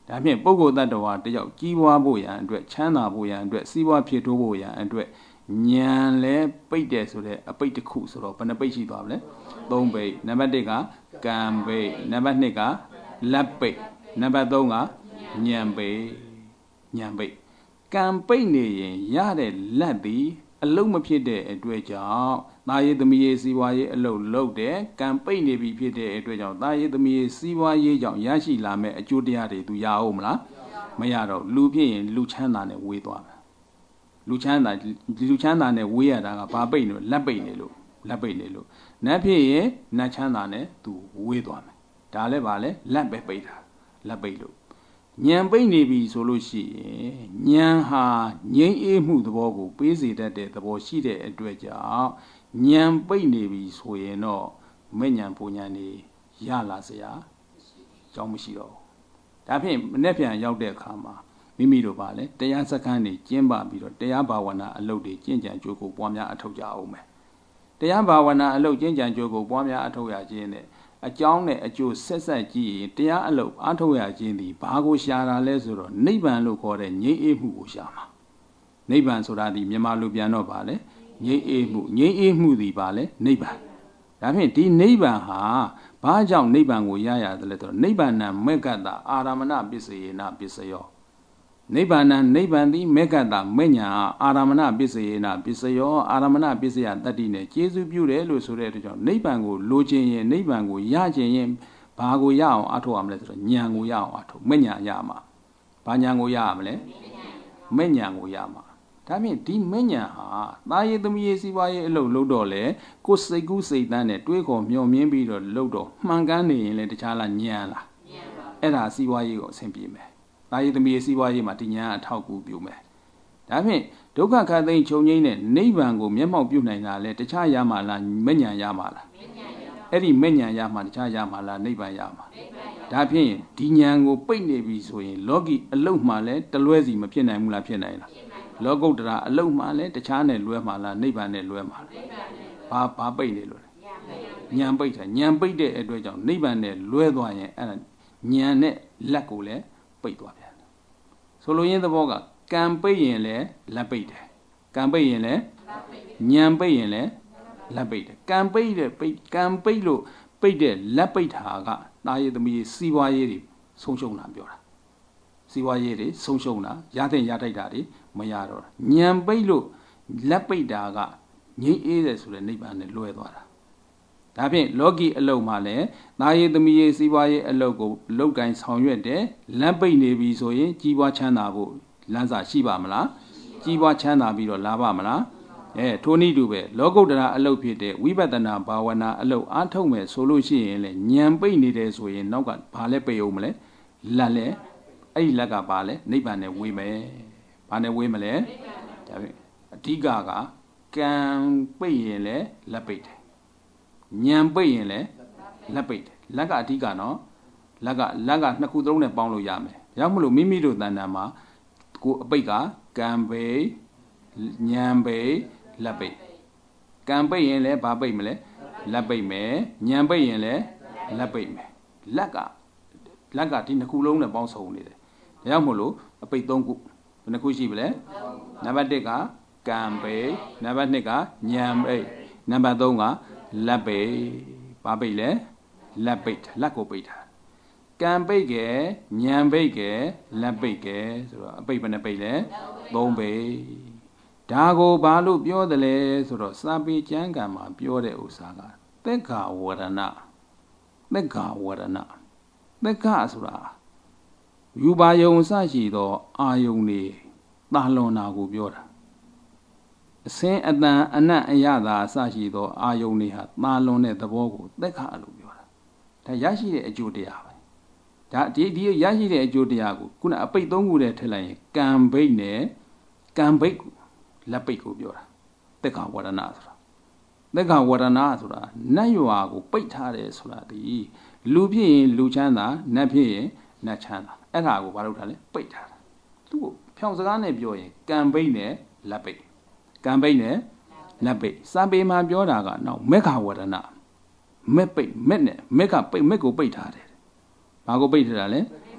ဒါဖြင့်ပုဂ္ဂိုလ်တ attva တယောက်ကြီးပွားဖို့ရန်အတွက်ချမ်းသာဖို့ရန်အတွက်စီးပွားဖြစ်ထိုးဖို့ရန်အတွက်ဉာဏ်လဲပိတ်တယ်ဆိုတဲ့အပိတ်တစ်ခုဆိုတော့ဘယ်နှပိတ်ရှိသွားမလဲသုံးပိတ်နံပါတ်တစ်ကကံပိတ်နံပါတ်နှစ်ကလက်ပိတ်နံပါတ်သုံးကဉာဏ်ပိတ်ဉာဏ်ပိတ်ကံပိတ်နေရင်ရတဲ့လက်သည်အလုံးမဖြစ်တဲ့အတွက်ကြောင့်သာယေသမီးရေးစီးပွားရေးအလုံးလုံးတဲ့ကံပိတ်နေပြီဖြစ်တဲ့အတွက်ကြောင့်သာယေသမီးရေးစီးပွားရေးကြောင့်ရရှိလာမဲ့အကျိုးတရားတွေသူရအောင်မလားမရတော့လူဖြစ်ရင်လူချမ်းသာနဲ့ဝေးသွားမယ်လူချမ်းသာလူချမ်းသာနဲ့ဝေးရတာကဘာပိတ်လို့လက်ပိတ်နေလို့လက်ပိတ်နေလို့နတ်ဖြစ်ရင်နတ်ချမ်းသာနဲ့သူဝေးသွားမယ်ဒါလည်းဗာလဲလက်ပဲပိတ်တာလက်ပိတ်လို့ဉာဏ်ပိတ်နေပြီဆိုလို့ရှိရင်ဉာဏ်ဟာငြိမ်းအေးမှုသဘောကိုပေးစေတတ်တဲ့သဘောရှိတဲ့အတွက်ကြောင့်ဉာဏ်ပိတ်နေပြီဆိုရင်တော့မဲ့ဉာဏ်ပူဉာဏ်နေရလာစရာအကြောင်းမရှိတော့ဘူးဒါဖြင့်မနေ့ပြန်ရောက်တဲ့အခါမှာမိမိတို့ပါလေတရားစခန်းနေကျင်းပပြီးတော့တရားဘာဝနာအလုပ်တွေကျင့်ကြံကြိုးကိုပွားများအထောက်ကြအောင်မယ်တရားဘာဝနာအလုပ်ကျင့်ကြံကြိုးကိုပွားများအထောက်ရခြင်းနဲ့အကြောင်းနဲ့အကျိုးဆက်ဆက်ကြည့်ရင်တရားအလုပ်အထောက်ရခြင်းဒီဘာကိုရှာတာလဲဆိုတော့နိဗ္ဗာန်လို့ခေါ်တဲ့ငြိမ်းအေးမှုကိုရှာမှာနိဗ္ဗာန်ဆိုတာဒီမြန်မာလူပြန်တော့ပါလေငြိမ်းအေးမှုငြိမ်းအေးမှုဒီပါလေနိဗ္ဗာန်ဒါဖြင့်ဒီနိဗ္ဗာန်ဟာဘာကြောင့်နိဗ္ဗာန်ကိုရရတယ်လဲဆိုတော့နိဗ္ဗာန်မေကတအာရမဏပစ္စယေနပစ္စယောနိဗ္ဗာန်နိဗ္ဗာန်သည်မေကတမညာအာရမဏပစ္စယေနပစ္စယောအာရမဏပစ္စယတတ္တိနဲ့ကျေစုပြုတယ်လို့ဆိုတဲ့အတွက်ကြောင့်နိဗ္ဗာန်ကိုလိုချင်ရင်နိဗ္ဗာန်ကိုရချင်ရင်ဘာကိုရအောင်အထောက်ရမလဲဆိုတော့ဉာဏ်ကိုရအောင်အထောက်မဉာဏ်ရမှာဘာဉာဏ်ကိုရရမလဲမဉာဏ်ကိုရမှာဒါဖြင့်ဒီမဉဏ်ဟာသာယေသမီးရေးစီးပွားရေးအလုပ်လုပ်တော့လေကိုယ်စိတ်ကူးစိတ်တန်းနဲ့တွေးခေါ်မျှော်မြင်ပြီးတော့လုပ်တော့မှန်ကန်နေရင်လည်းတခြားလားဉာဏ်လားဉာဏ်ပါအဲ့ဒါစီးပွားရေးကိုအဆင်ပြေမယ်သာယေသမီးရေးစီးပွားရေးမှာဒီဉာဏ်အထောက်အကူပြုမယ်ဒါဖြင့်ဒုက္ခခတ်သိမ်းချုပ်ငြိမ်းတဲ့နိဗ္ဗာန်ကိုမျက်မှောက်ပြုနိုင်တာလေတခြားရမှာလားမဉဏ်ရမှာလားမဉဏ်ရအဲ့ဒီမဉဏ်ရမှာတခြားရမှာလားနိဗ္ဗာန်ရမှာနိဗ္ဗာန်ရဒါဖြင့်ဒီဉာဏ်ကိုပိတ်နေပြီဆိုရင်လောကီအလုတ်မှလည်းတလွဲစီမဖြစ်နိုင်ဘူးလားဖြစ်နိုင်လားလောကုတ္တရာအလုံးမှလည်းတခြားနဲ့လွဲမှလားနိဗ္ဗာန်နဲ့လွဲမှလားဘာဘာပိတ်နေလို့လဲဉာဏ်ပိတ်တာဉာဏ်ပိတ်တဲ့အတွက်ကြောင့်နိဗ္ဗာန်နဲ့လွဲသွားရင်အဲ့ဒါဉာဏ်နဲ့လက်ကိုလည်းပိတ်သွားပြန်တယ်ဆိုလိုရင်းသဘောကကံပိတ်ရင်လည်းလက်ပိတ်တယ်ကံပိတ်ရင်လည်းဉာဏ်ပိတ်ရင်လည်းလက်ပိတ်တယ်ကံပိတ်တဲ့ပိတ်ကံပိတ်လို့ပိတ်တဲ့လက်ပိတ်တာကတာယေသမီးစီးပွားရေးတွေဆုံးရှုံးတာပြောတာစီးပွားရေးတွေဆုံးရှုံးတာရတဲ့ရထိုက်တာတွေမရတော့ဉာဏ်ပိတ်လို့လက်ပိတ်တာကငြိမ်းအေးတယ်ဆိုတဲ့နိဗ္ဗာန်နဲ့လွဲသွားတာဒါဖြင့်လောကီအလုပ်မှာလည်းသာယေသမီးရေးစီးပွားရေးအလုပ်ကိုလောက်ကင်ဆောင်ရွက်တယ်လက်ပိတ်နေပြီဆိုရင်ကြီးပွားချမ်းသာဖို့လမ်းစာရှိပါမလားကြီးပွားချမ်းသာပြီးတော့လာပါမလားအဲထိုနည်းတူပဲလောကုတ္တရာအလုပ်ဖြစ်တဲ့ဝိပဿနာဘာဝနာအလုပ်အားထုတ်မယ်ဆိုလို့ရှိရင်လည်းဉာဏ်ပိတ်နေတယ်ဆိုရင်နောက်ကဘာလဲပိတ်အောင်မလဲလက်လဲအဲ့ဒီလက်ကဘာလဲနိဗ္ဗာန်နဲ့ဝေးမယ်ဘာနဲ့ဝေးမလဲဒါဖြင့်အဓိကကကံပိတ်ရင်လည်းလက်ပိတ်တယ်ဉာဏ်ပိတ်ရင်လည်းလက်ပိတ်တယ်လက်ကအဓိကနော်လက်ကလက်ကနှစ်ခုသုံးနဲ့ပေါင်းလို့ရမယ်ဒါကြောင့်မလို့မိမိတို့တဏ္ဍာမှာကိုအပိတ်ကကံပိတ်ဉာဏ်ပိတ်လက်ပိတ်ကံပိတ်ရင်လည်းဘာပိတ်မလဲလက်ပိတ်မယ်ဉာဏ်ပိတ်ရင်လည်းလက်ပိတ်မယ်လက်ကလက်ကဒီနှစ်ခုလုံးနဲ့ပေါင်းစုံနေတယ်ဒါကြောင့်မို့လို့အပိတ်သုံးခုဘယ်နှခုရှိပြီလဲနံပါတ်တစ်ကကံပိတ်နံပါတ်နှစ်ကဉာဏ်ပိတ်နံပါတ်သုံးကလက်ပိတ်ဘာပိတ်လဲလက်ပိတ်လက်ကိုပိတ်တာကံပိတ်ကဲဉာဏ်ပိတ်ကဲလက်ပိတ်ကဲဆိုတော့အပိတ်ဘယ်နှပိတ်လဲသုံးပိတ်ဒါကိုဘာလို့ပြောတယ်လဲဆိုတော့စာပေကျမ်းဂန်မှာပြောတဲ့ဥစ္စာကသက်္ခဝရဏသက်္ခဝရဏသက်္ခဆိုတာယူပါယုံစရှိသောအာယုန်တွေတာလွန်တာကိုပြောတာအစင်းအတန်အနတ်အရသာအစရှိသောအာယုန်တွေဟာတာလွန်တဲ့သဘောကိုသက်္ခလို့ပြောတာဒါရရှိတဲ့အကျိုးတရားပဲဒါဒီဒီရရှိတဲ့အကျိုးတရားကိုခုနအပိတ်သုံးခုတည်းထည့်လိုက်ရင်ကံဘိတ်နဲ့ကံဘိတ်ကိုလက်ပိတ်ကိုပြောတာသက်္ခဝရဏဆိုတာသက်္ခဝရဏဆိုတာနတ်ရွာကိုပိတ်ထားတယ်ဆိုတာဒီလူဖြစ်ရင်လူချမ်းသာနတ်ဖြစ်ရင်နတ်ချမ်းသာအဲ့ဒါကိုဘာလုပ်ထားလဲပိတ်ထားတာသူ့ကိုဖြောင်စကားနဲ့ပြောရင်ကံပိတ်နဲ့လက်ပိတ်ကံပိတ်နဲ့လက်ပိတ်စာပေမှာပြောတာကနောက်မေခဝရဏမက်ပိတ်မက်နဲ့မက်ကပိတ်မက်ကိုပိတ်ထားတယ်ဘာကိုပိတ်ထားတာလဲ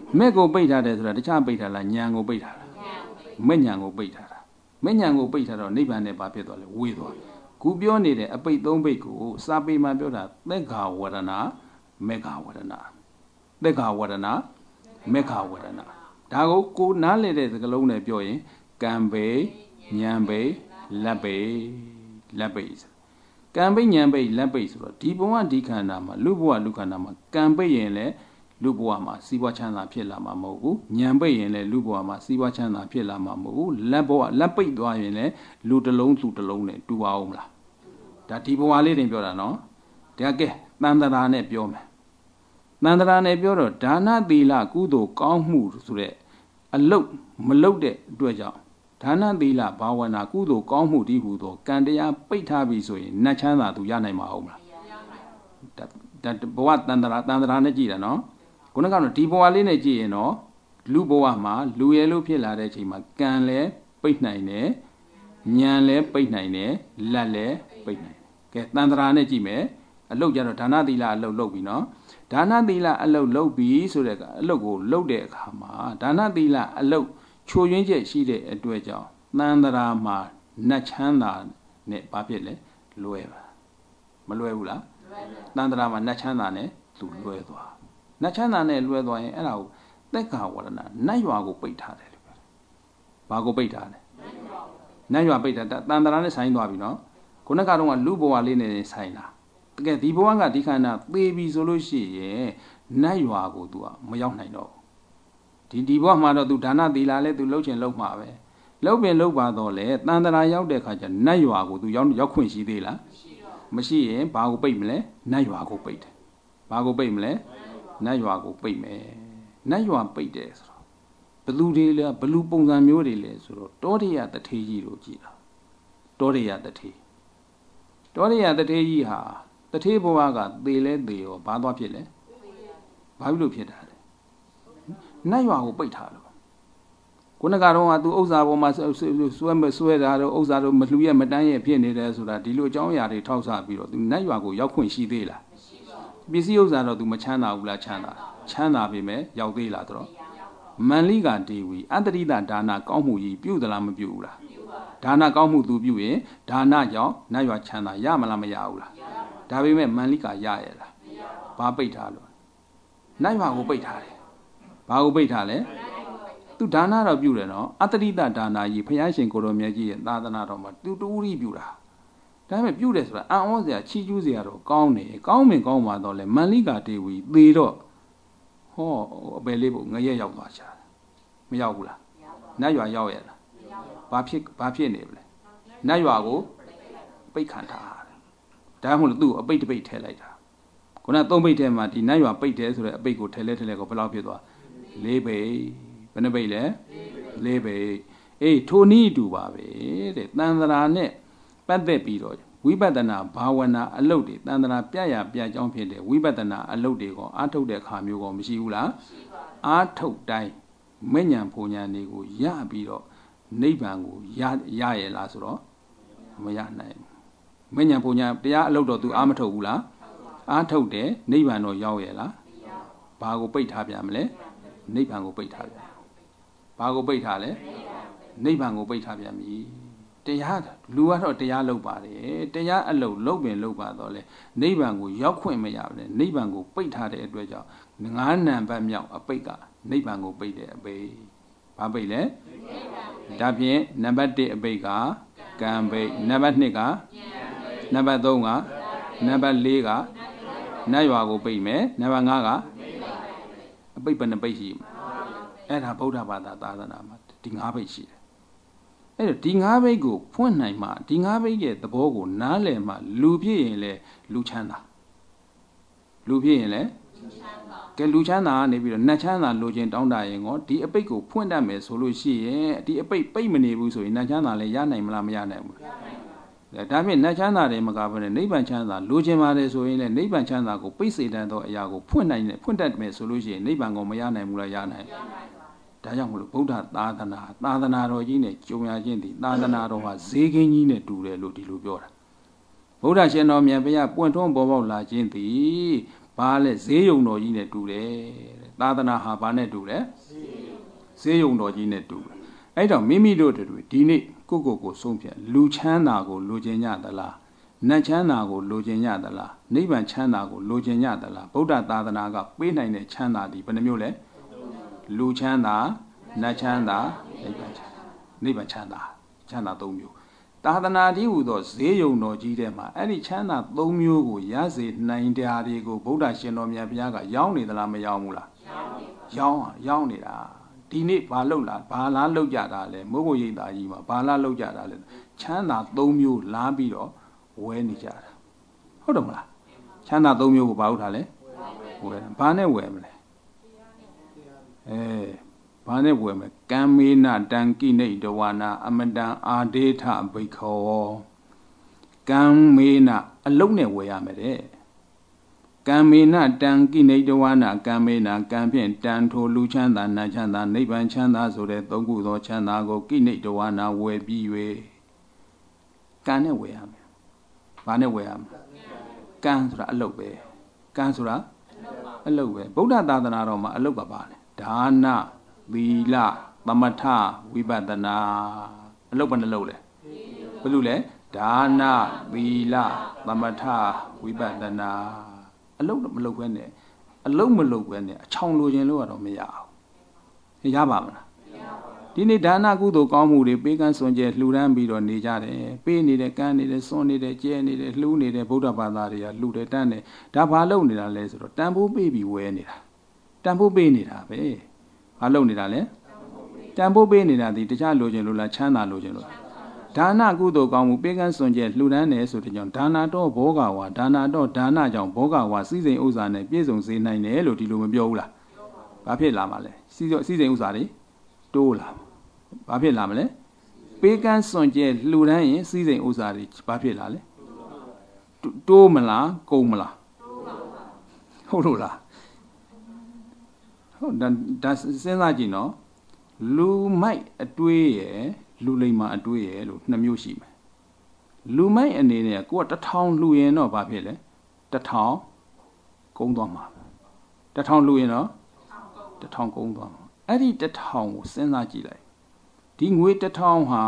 မဲ့ကိုပိတ်ထားတယ်ဆိုတာတခြားပိတ်ထားလားဉာဏ်ကိုပိတ်ထားလားမဲ့ဉာဏ်ကိုပိတ်ထားတာမဲ့ဉာဏ်ကိုပိတ်ထားတော့နိဗ္ဗာန်နဲ့ဘာဖြစ်သွားလဲဝေးသွားခုပြောနေတဲ့အပိတ်သုံးပိတ်ကိုစာပေမှာပြောတာသက်္ခာဝရဏမေဃဝရဏသက်္ခာဝရဏမေဃဝရဏဒါကိုကိုနားလည်တဲ့စကားလုံးနဲ့ပြောရင်ကံပိဉာဏ်ပိလက်ပိလက်ပိကံပိဉာဏ်ပိလက်ပိဆိုတော့ဒီဘဝဒီခန္ဓာမှာလူဘဝလူခန္ဓာမှာကံပိရင်လည်းလူဘဝမှာစီးပွားချမ်းသာဖြစ်လာမှာမဟုတ်ဘူးဉာဏ်ပိရင်လည်းလူဘဝမှာစီးပွားချမ်းသာဖြစ်လာမှာမဟုတ်ဘူးလက်ဘဝလက်ပိသွားရင်လည်းလူတစ်လုံးသူတစ်လုံးနဲ့တူပါအောင်မလားဒါဒီဘဝလေးတင်ပြောတာနော်ဒါကဲတန်တရာနဲ့ပြောမယ်တန်တရာနဲ့ပြောတော့ဒါနသီလကုသိုလ်ကောင်းမှုဆိုတဲ့အလုတ်မလုတ်တဲ့အတွက်ကြောင့်ဒါနသီလဘာဝနာကုသိုလ်ကောင်းမှုတည်းဟူသောကံတရားပိတ်ထားပြီဆိုရင်နတ်ချမ်းသာသူရနိုင်မှာအောင်မလားဒါဘဝတန်တရာတန်တရာနဲ့ကြည့်တာနော်ခုနကတော့ဒီဘဝလေးနဲ့ကြည့်ရင်တော့လူဘဝမှာလူရဲလို့ဖြစ်လာတဲ့အချိန်မှာကံလည်းပိတ်နိုင်တယ်ဉာဏ်လည်းပိတ်နိုင်တယ်လက်လည်းပိတ်နိုင်တယ်ကဲတန်တရာနဲ့ကြည့်မယ်အလုတ်ကြတော့ဒါနသီလအလုတ်လုပ်ပြီနော်ဒါနသီလအလုတ်လုပ်ပြီဆိုတဲ့အလုတ်ကိုလုပ်တဲ့အခါမှာဒါနသီလအလုတ်ချိုရင်းချက်ရှိတဲ့အတွက်ကြောင့်တန်တရာမှာနတ်ချမ်းသာနဲ့ဘာဖြစ်လဲလွဲပါမလွဲဘူးလားတန်တရာမှာနတ်ချမ်းသာနဲ့သူလွဲသွားနတ်ချမ်းသာနဲ့လွဲသွားရင်အဲ့ဒါကိုသက်္ခာဝရဏနတ်ရွာကိုပိတ်ထားတယ်လို့ပြောတယ်ဘာကိုပိတ်ထားလဲနတ်ရွာပိတ်ထားတန်တရာနဲ့ဆိုင်သွားပြီနော်ခုနကတော့လူဘဝလေးနဲ့ဆိုင်လာတကယ်ဒီဘဝကဒီခန္ဓာသေပြီဆိုလို့ရှိရင်နတ်ရွာကို तू อ่ะမရောက်နိုင်တော့ဒီဒီဘဝမှာတော့ तू ဒါနသီလလဲ तू လှုပ်ချင်လှုပ်မှာပဲလှုပ်ပင်လှုပ်ပါတော့လေတန်တရာရောက်တဲ့အခါကျနတ်ရွာကို तू ရောက်ရောက်ခွင့်ရှိသေးလားမရှိရင်ဘာကိုပိတ်မလဲနတ်ရွာကိုပိတ်တယ်ဘာကိုပိတ်မလဲနတ်ရွာကိုပိတ်မယ်နတ်ရွာပိတ်တယ်ဆိုတော့ဘလူတွေလဲဘလူပုံစံမျိုးတွေလဲဆိုတော့တောရိယတထေးကြီးတို့ကြည်တာတောရိယတထေးတောရိယတထေးကြီးဟာတထေးဘဝကသေလဲသေရောဘာသွားဖြစ်လဲဘာဖြစ်လို့ဖြစ်တာလဲနတ်ရွာကိုပိတ်ထားလို့ခုနကတော့ကသူဥစ္စာပေါ်မှာဆွဲမဆွဲတာတော့ဥစ္စာတော့မလှူရမတန်းရဖြစ်နေတယ်ဆိုတာဒီလိုအကြောင်းအရာတွေထောက်ဆပြီးတော့သူနတ်ရွာကိုရောက်ခွင့်ရှိသေးလားပစ္စည်းဥစ္စာတော့သူမချမ်းသာဘူးလားချမ်းသာချမ်းသာပြီမဲ့ရောက်သေးလားတော့မန္လိကဒေဝီအတ္တရိတဒါနကောင်းမှုကြီးပြုသလားမပြုဘူးလားဒါနကောင်းမှုသူပြုရင်ဒါနကြောင့်နတ်ရွာချမ်းသာရမလားမရဘူးလားဒါပေမဲ့မန္လိကရရဲ့လားဘာပိတ်ထားလို့နတ်ရွာကိုပိတ်ထားတယ်ဘာကိုပိတ်ထားလဲသူဒါနတော့ပြုတယ်နော်အတ္တရိတဒါနကြီးဘုရားရှင်ကိုရောမြတ်ကြီးရဲ့သာသနာတော်မှာသူတူရီပြုတာဒါပေမဲ့ပြုတယ်ဆိုတာအံ့ဩစရာချီးကျူးစရာတော့ကောင်းတယ်ကောင်းမင်ကောင်းပါတော့လေမန္လိကဒေဝီသေတော့ဟောအပယ်လေးဖို့ငရဲရောက်သွားချာမရောက်ဘူးလားနတ်ရွာရောက်ရဲ့လားဘာဖြစ်ဘာဖြစ်နေပြီလဲနတ်ရွာကိုပိတ်ခံထားတယ်ဒါမှမဟုတ်သူ့အပိတ်တပိတ်ထည့်လိုက်တာခုနသုံးပိတ်ထဲမှာဒီနတ်ရွာပိတ်တယ်ဆိုတဲ့အပိတ်ကိုထည့်လဲထည့်လဲကိုဘယ်လောက်ဖြစ်သွားလေးပိတ်ဘယ်နှပိတ်လဲလေးပိတ်အေးထိုနည်းတူပါပဲတဲ့တန်တရာနဲ့ပတ်သက်ပြီးတော့ဝိပဿနာဘာဝနာအလုပ်တွေတန်တရာပြရပြကြောင်းဖြစ်တဲ့ဝိပဿနာအလုပ်တွေကိုအားထုတ်တဲ့အခါမျိုးကောမရှိဘူးလားအားထုတ်တိုင်းမဉ္ဇဉ်ဘုံညာတွေကိုရပြီးတော့နိဗ္ဗာန်ကိုရရရဲ့လားဆိုတော့မရနိုင်ဘူးမဉ္ဇဉ်ဘုံညာတရားအလုပ်တော့ तू အားမထုတ်ဘူးလားအားထုတ်တယ်နိဗ္ဗာန်တော့ရောက်ရဲ့လားဘာကိုပိတ်ထားပြန်မလဲနိဗ္ဗာန်ကိုပိတ်ထားပြန်ဘာကိုပိတ်ထားလဲနိဗ္ဗာန်ကိုပိတ်ထားပြန်ပြီတရားလူကတော့တရားလုပ်ပါတယ်တရားအလုပ်လုပ်ပင်လုပ်ပါတော့လေနိဗ္ဗာန်ကိုရောက်ခွင့်မရဘူးလေနိဗ္ဗာန်ကိုပိတ်ထားတဲ့အတွက်ကြောင့်ငါးနံပါတ်မြောက်အပိတ်ကနိဗ္ဗာန်ကိုပိတ်တဲ့အပိတ်ဘာပိတ်လဲဒါဖြင့်နံပါတ်တစ်အပိတ်ကကံပိတ်နံပါတ်နှစ်ကနံပါတ်သုံးကနံပါတ်လေးကနတ်ရွာကိုပိတ်မယ်နံပါတ်ငါးကအပိတ်ဘယ်နှပိတ်ရှိမလဲအဲ့ဒါဗုဒ္ဓဘာသာသာသနာမှာဒီငါးပိတ်ရှိတယ်အဲ့တော့ဒီငါးဘိတ်ကိုဖွင့်နိုင်မှဒီငါးဘိတ်ရဲ့သဘောကိုနားလည်မှလူဖြစ်ရင်လေလူချမ်းသာလူဖြစ်ရင်လေကဲလူချမ်းသာကနေပြီးတော့နတ်ချမ်းသာလိုချင်တောင်းတရင်ကောဒီအပိတ်ကိုဖွင့်တတ်မယ်ဆိုလို့ရှိရင်ဒီအပိတ်ပိတ်မနေဘူးဆိုရင်နတ်ချမ်းသာလည်းရနိုင်မလားမရနိုင်ဘူးဒါဖြင့်နတ်ချမ်းသာတယ်မကဘဲနဲ့နိဗ္ဗာန်ချမ်းသာလိုချင်ပါတယ်ဆိုရင်လည်းနိဗ္ဗာန်ချမ်းသာကိုပိတ်စေတတ်သောအရာကိုဖွင့်နိုင်တယ်ဖွင့်တတ်မယ်ဆိုလို့ရှိရင်နိဗ္ဗာန်ကိုမရနိုင်ဘူးလားရနိုင်ဒါကြောင့်မလို့ဗုဒ္ဓသာသနာသာသနာတော်ကြီးနဲ့ကြုံရခြင်းဒီသာသနာတော်ဟာဈေးကင်းကြီးနဲ့တူတယ်လို့ဒီလိုပြောတာဗုဒ္ဓရှင်တော်မြတ်ဘုရားပွင့်ထွန်းပေါ်ပေါက်လာခြင်းသည်ဘာလဲဈေးရုံတော်ကြီးနဲ့တူတယ်တဲ့သာသနာဟာဘာနဲ့တူလဲဈေးရုံတော်ကြီးနဲ့တူတယ်အဲ့တော့မိမိတို့တွေဒီနေ့ကိုကိုကိုဆုံးဖြတ်လူချမ်းသာကိုလိုချင်ကြသလားနတ်ချမ်းသာကိုလိုချင်ကြသလားနိဗ္ဗာန်ချမ်းသာကိုလိုချင်ကြသလားဗုဒ္ဓသာသနာကပေးနိုင်တဲ့ချမ်းသာဒီဘယ်နှမျိုးလဲလူချမ်းသာနတ်ချမ်းသာနိဗ္ဗာန်ချမ်းသာနိဗ္ဗာန်ချမ်းသာချမ်းသာသုံးမျိုးသာသနာတည်းဟူသောဈေးရုံတော်ကြီးထဲမှာအဲ့ဒီချမ်းသာသုံးမျိုးကိုရစေနိုင်တရားတွေကိုဗုဒ္ဓရှင်တော်မြတ်ဘုရားကရောင်းနေသလားမရောင်းဘူးလားရောင်းရောင်းနေတာဒီနေ့ဘာလုပ်လားဘာလားလုပ်ကြတာလဲမိုးကိုရိပ်သားကြီးမှာဘာလားလုပ်ကြတာလဲချမ်းသာသုံးမျိုးလားပြီးတော့ဝဲနေကြတာဟုတ်တယ်မလားချမ်းသာသုံးမျိုးကိုဘာဟုတ်တာလဲဝဲဘာနဲ့ဝဲမလဲအဲဘာနဲ့ဝဲမလဲကံမေနတံကိနေတဝနာအမတံအာဒေထဘိခောကံမေနအလုံးနဲ့ဝဲရမယ်တဲ့ကံမေနတံကိနေတဝနာကံမေနကံဖြင့်တန်ထိုလူချမ်းသာနတ်ချမ်းသာနိဗ္ဗာန်ချမ်းသာဆိုတဲ့သုံးခုသောချမ်းသာကိုကိနေတဝနာဝဲပြီး၍ကံနဲ့ဝဲရမယ်ဘာနဲ့ဝဲရမလဲကံဆိုတာအလုပ်ပဲကံဆိုတာအလုပ်ပဲဗုဒ္ဓသာသနာတော်မှာအလုပ်ကပါလေဒါနသီလသမထဝိပဿနာအလုပ်ဘယ်နှလုပ်လဲဘယ်လိုလဲဒါနသီလသမထဝိပဿနာအလုပ်မလုပ်ဘဲနဲ့အလုပ်မလုပ်ဘဲနဲ့အချောင်လိုခြင်းလို့ကတော့မရအောင်ရပါမလားဒီနေ့ဒါနကုသိုလ်ကောင်းမှုတွေပေးကမ်းစွန့်ကြဲလှူဒန်းပြီးတော့နေကြတယ်ပေးနေတယ်ကမ်းနေတယ်စွန့်နေတယ်ကျဲနေတယ်လှူနေတယ်ဗုဒ္ဓဘာသာတွေကလှူတယ်တန်းတယ်ဒါဘာလုပ်နေတာလဲဆိုတော့တန်ဖိုးပေးပြီးဝဲနေတာတန်ဖိုးပေးနေတာပဲဘာလုပ်နေတာလဲတန်ဖိုးပေးနေတာဒီတခြားလိုချင်လို့လားချမ်းသာလိုချင်လို့ဒါနကုသိုလ်ကောင်းမှုပေးကမ်းစွန့်ကြဲလှူဒန်းတယ်ဆိုတဲ့ကြောင့်ဒါနာတော့ဘောဂဝါဒါနာတော့ဒါနကြောင့်ဘောဂဝါစည်းစိမ်ဥစ္စာနဲ့ပြည့်စုံစေနိုင်တယ်လို့ဒီလိုမပြောဘူးလားဘာဖြစ်လာမှာလဲစည်းစည်းစိမ်ဥစ္စာတွေတိုးလာဘာဖြစ်လာမလဲပေးကမ်းစွန့်ကြဲလှူဒန်းရင်စည်းစိမ်ဥစ္စာတွေဘာဖြစ်လာလဲတိုးမလားကုန်မလားဟုတ်လို့လားဟုတ်ဒါစဉ်းစားကြည့်နော်လူမိုက်အတွေးရယ်လူလိမ္မာအတွေးရယ်လို့နှစ်မျိုးရှိမယ်လူမိုက်အနေနဲ့ကိုကတစ်ထောင်လှူရင်တော့ဘာဖြစ်လဲတစ်ထောင်ကုန်သွားမှာတစ်ထောင်လှူရင်တော့တစ်ထောင်ကုန်သွားမှာအဲ့ဒီတစ်ထောင်ကိုစဉ်းစားကြည့်လိုက်ဒီငွေတစ်ထောင်ဟာ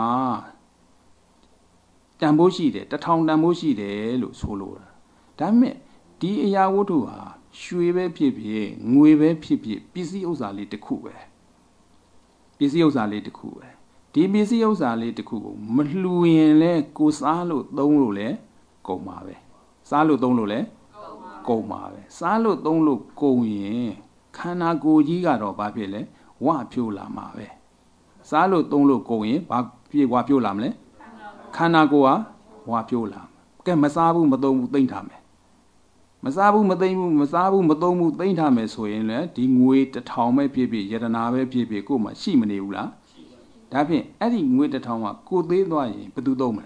တန်ဖိုးရှိတယ်တစ်ထောင်တန်ဖိုးရှိတယ်လို့ဆိုလိုတာဒါပေမဲ့ဒီအရာဝတ္ထုဟာရွှေပဲဖြစ်ဖြစ်ငွေပဲဖြစ်ဖြစ်ပစ္စည်းဥစ္စာလေးတစ်ခုပဲပစ္စည်းဥစ္စာလေးတစ်ခုပဲဒီပစ္စည်းဥစ္စာလေးတစ်ခုကိုမလှူရင်လဲကိုစားလို့သုံးလို့လဲကုန်ပါပဲစားလို့သုံးလို့လဲကုန်ပါပဲစားလို့သုံးလို့ကုန်ရင်ခန္ဓာကိုယ်ကြီးကတော့ဘာဖြစ်လဲဝဖြိုးလာမှာပဲစားလို့သုံးလို့ကုန်ရင်ဘာပြေဝဖြိုးလာမလဲခန္ဓာကိုယ်ဟာဝဖြိုးလာကဲမစားဘူးမသုံးဘူးသိမ့်ထားမယ်မစားဘူးမသိမ့်ဘူးမစားဘူးမသုံးဘူးသိမ့်ထားမယ်ဆိုရင်လည်းဒီငွေတစ်ထောင်ပဲဖြစ်ဖြစ်ယတနာပဲဖြစ်ဖြစ်ကိုယ်မှရှိမနေဘူးလားဒါဖြင့်အဲ့ဒီငွေတစ်ထောင်ကကိုသေးသွားရင်ဘယ်သူသုံးမလဲ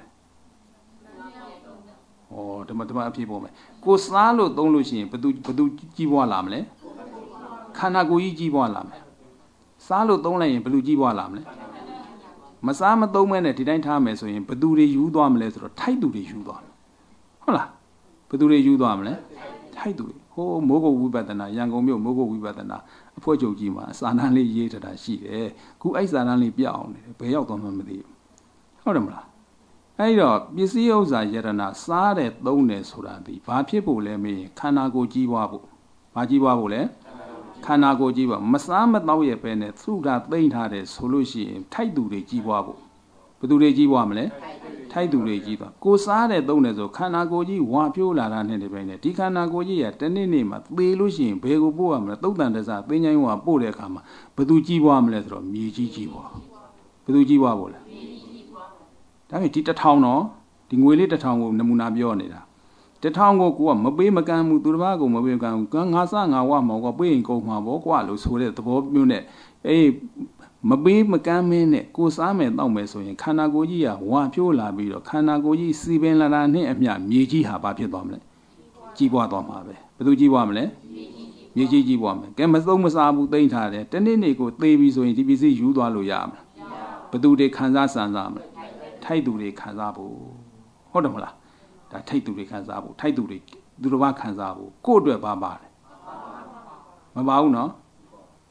ဩဓမ္မဓမ္မအဖြစ်ပေါ်မယ်ကိုစားလို့သုံးလို့ရှိရင်ဘယ်သူဘယ်သူကြီးပွားလာမလဲခန္ဓာကိုယ်ကြီးကြီးပွားလာမယ်စားလို့သုံးလိုက်ရင်ဘယ်သူကြီးပွားလာမလဲမစားမသုံးမဲနဲ့ဒီတိုင်းထားမယ်ဆိုရင်ဘယ်သူတွေယူသွားမလဲဆိုတော့ထိုက်သူတွေယူသွားမယ်ဟုတ်လားဘယ်သူတွေယူသွားမလဲထိုက်သူတွေဟိုးမိုးကုတ်ဝိပဿနာရန်ကုန်မြို့မိုးကုတ်ဝိပဿနာအဖွဲ့ချုပ်ကြီးမှာစာတမ်းလေးရေးထားတာရှိတယ်ခုအဲ့စာတမ်းလေးပြအောင်နေတယ်ဘယ်ရောက်သွားမှမသိဘူးဟုတ်တယ်မလားအဲ့တော့ပစ္စည်းဥစ္စာယတနာစားတယ်သုံးတယ်ဆိုတာဒီဘာဖြစ်ဖို့လဲမေးရင်ခန္ဓာကိုယ်ကြီးပွားဖို့ဘာကြီးပွားဖို့လဲခန္ဓာကိုယ်ကြီးပွားမစားမတော့ရဲ့ပဲနဲ့သုဒ္ဓသိမ့်ထားတယ်ဆိုလို့ရှိရင်ထိုက်သူတွေကြီးပွားဖို့ဘယ်သူတွေကြီးပွားမလဲထိုက်သူတွေကြီးသွားကိုစားတယ်သုံးတယ်ဆိုခန္ဓာကိုယ်ကြီးဝါပြိုးလာတာနဲ့ဒီပိုင်းနဲ့ဒီခန္ဓာကိုယ်ကြီးကတနေ့နေ့မှာသေလို့ရှိရင်ဘယ်ကိုပို့ရမလဲသုတ်တန်တစားသိဉ္ဇိုင်းဝါပို့တဲ့အခါမှာဘယ်သူကြီးပွားမလဲဆိုတော့မြေကြီးကြီးပွားဘယ်သူကြီးပွားဖို့လဲဒါပေမဲ့ဒီတစ်ထောင်တော့ဒီငွေလေးတစ်ထောင်ကိုနမူနာပြောနေတာတစ်ထောင်ကိုကိုကမပေးမကမ်းဘူးသူတစ်ပါးကိုမပေးမကမ်းဘူးကငါစငါဝမောကပေးရင်ကုန်မှာပေါ့ကွာလို့ဆိုတဲ့သဘောမျိုးနဲ့အေးမပေးမကမ်းမင်းနဲ့ကိုစားမယ်တောက်မယ်ဆိုရင်ခန္ဓာကိုယ်ကြီးကဝါဖြိုးလာပြီးတော့ခန္ဓာကိုယ်ကြီးစီပင်လာတာနဲ့အမျှမြေကြီးဟာဘာဖြစ်သွားမလဲကြီးပွားသွားမှာပဲဘယ်သူကြီးပွားမလဲမြေကြီးကြီးပွားမယ်ကဲမသုံးမစားဘူးသိမ့်ထားတယ်တနေ့နေ့ကိုသေပြီဆိုရင်ဒီပစ္စည်းယူသွားလို့ရမလားဘယ်သူတွေခံစားစံစားမလဲထိုက်သူတွေခံစားဖို့ဟုတ်တယ်မလားဒါထိုက်သူတွေခံစားဖို့ထိုက်သူတွေသူတစ်ပါးခံစားဖို့ကိုယ့်အတွက်ဘာပါလဲမပါဘူးနော်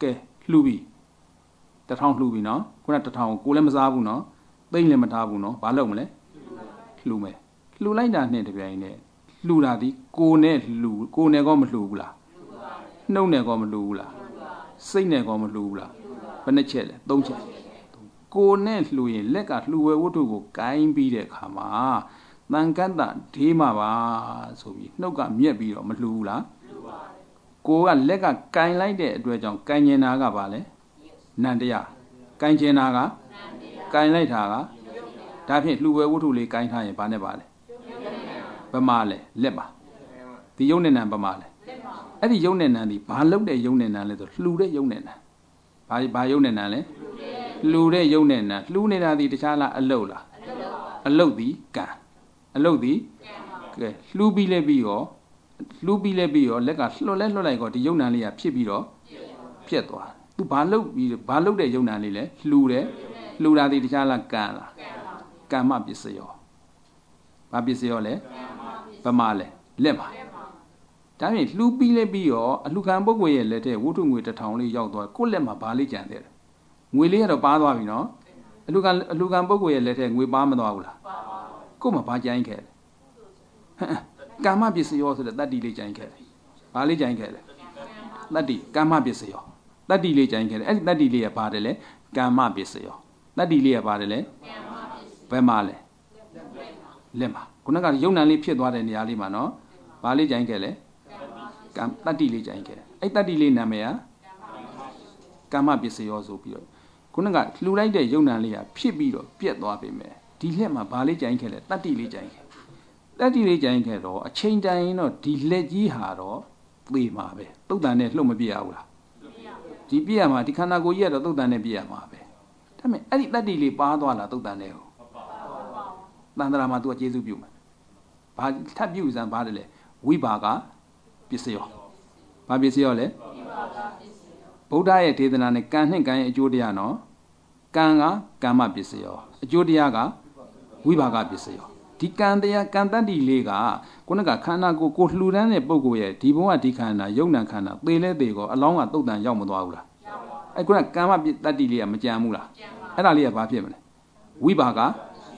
ကဲလှူပြီတထောင်လှူပြီနော်ခုနတထောင်ကိုလည်းမစားဘူးနော်သိမ့်လည်းမထားဘူးနော်ဘာလုပ်မလဲလှူမယ်လှူလိုက်တာနဲ့တပြိုင်နက်လှူတာဒီကိုနဲ့လှူကိုနဲ့ကောမလှူဘူးလားနှုတ်နဲ့ကောမလှူဘူးလားစိတ်နဲ့ကောမလှူဘူးလားဘယ်နှချက်လဲသုံးချက်ကိုနဲ့လှူရင်လက်ကလှူဝဲဝတ္ထုကိုကိုင်းပြီးတဲ့အခါမှာတန်ကတ္တဒေးမှာပါဆိုပြီးနှုတ်ကမြက်ပြီးတော့မလှူဘူးလားကိုကလက်ကကိုင်းလိုက်တဲ့အတွက်ကြောင့်ကိုင်းကျင်တာကပါလေနန္တရားကိုင်းကျင်တာကကိုင်းလိုက်တာကဒါဖြင့်လှူဝဲဝတ္ထုလေးကိုင်းထားရင်ဘာနဲ့ပါလဲဗမာလဲလက်ပါဒီယုံနဲ့နံဗမာလဲအဲ့ဒီယုံနဲ့နံဒီဘာလုပ်တဲ့ယုံနဲ့နံလဲဆိုလှူတဲ့ယုံနဲ့နံဘာဘာယုံနဲ့နံလဲလှူတဲ့ယုံနဲ့နံလှူနေတာဒီတခြားလားအလုတ်လားအလုတ်ဒီကံအလုတ်ဒီကဲလှူပြီးလဲပြီးရောလှူပြီးလဲပြီးရောလက်ကလှွတ်လဲလှွတ်လိုက်တော့ဒီယုံနံလေးကဖြစ်ပြီးတော့ပြက်သွားသူဘာလုပ်ပြီးဘာလုပ်တဲ့ယုံနံလေးလဲလှူတယ်လှူတာဒီတခြားလားကံလားကမ္မပစ္စယောဘာပစ္စယောလဲဗမာလဲလက်ပါဒါဖြင့်လှူပြီးလဲပြီးရောအလှခံပုဂ္ဂိုလ်ရဲ့လက်ထဲဝတ္ထုငွေတစ်ထောင်လေးရောက်သွားကိုယ့်လက်မှာဘာလေးကြံသေးတယ်ငွေလေးကတော့ပါသွားပြီနော်အလှခံအလှခံပုဂ္ဂိုလ်ရဲ့လက်ထဲငွေပါမသွားဘူးလားကို့မှာဘာကြိုင်းခဲ့လဲကမ္မပစ္စယောဆိုတဲ့တတ္တိလေးကြိုင်းခဲ့တယ်ဘာလေးကြိုင်းခဲ့လဲတတ္တိကမ္မပစ္စယောတတ္တိလေးကြိုင်းခဲ့တယ်အဲ့ဒီတတ္တိလေးကပါတယ်လေကမ္မပစ္စယောတတ္တိလေးကပါတယ်လေဘယ်မှာလဲလက်မှာခုနကရုပ်နာလေးဖြစ်သွားတဲ့နေရာလေးမှာနော်ဘာလေးကြိုင်းခဲ့လဲကံတတ္တိလေးကြိုင်းခဲ့အဲ့တတ္တိလေးနာမည်ကကမ္မပစ္စယောဆိုပြီးတော့ခုနကလှူလိုက်တဲ့ရုပ်နာလေးကဖြစ်ပြီးတော့ပြက်သွားပြီမဲ့ဒီလက်မှာဘာလေးကြိုင်းခဲ့လဲတတ္တိလေးကြိုင်းခဲ့တတ္တိလေးကြိုင်းခဲ့တော့အချိန်တိုင်တော့ဒီလက်ကြီးဟာတော့သေမှာပဲတုတ်တန်နဲ့လှုပ်မပြရဘူးလားဒီပြရမှာဒီခန္ဓာကိုယ်ကြီးကတော့တုတ်တန်နဲ့ပြရမှာပဲဒါပေမဲ့အဲ့ဒီတတ္တိလေးပါသွားလားတုတ်တန်နဲ့ဟိုတန်တရာမှာသူကကျေစုပြုမယ်ဘာထပ်ပြုစမ်းပါတယ်လေဝိပါကပစ္စယောဘာပစ္စယောလဲဗုဒ္ဓရဲ့ဒေသနာနဲ့ကံနှင့်ကံရဲ့အကျိုးတရားနော်ကံကကမ္မပစ္စယောအကျိုးတရားကဝိပါကပစ္စယောဒီကံတရားကံတတ္တိလေးကခုနကခန္ဓာကိုကိုလှူဒန်းတဲ့ပုဂ္ဂိုလ်ရဲ့ဒီဘဝဒီခန္ဓာယုံနာခန္ဓာသေလဲသေကောအလောင်းကတုတ်တန်ရောက်မသွားဘူးလားအဲ့ခုနကကံမတတ္တိလေးကမကြံဘူးလားအဲ့ဒါလေးကဘာဖြစ်မလဲဝိပါက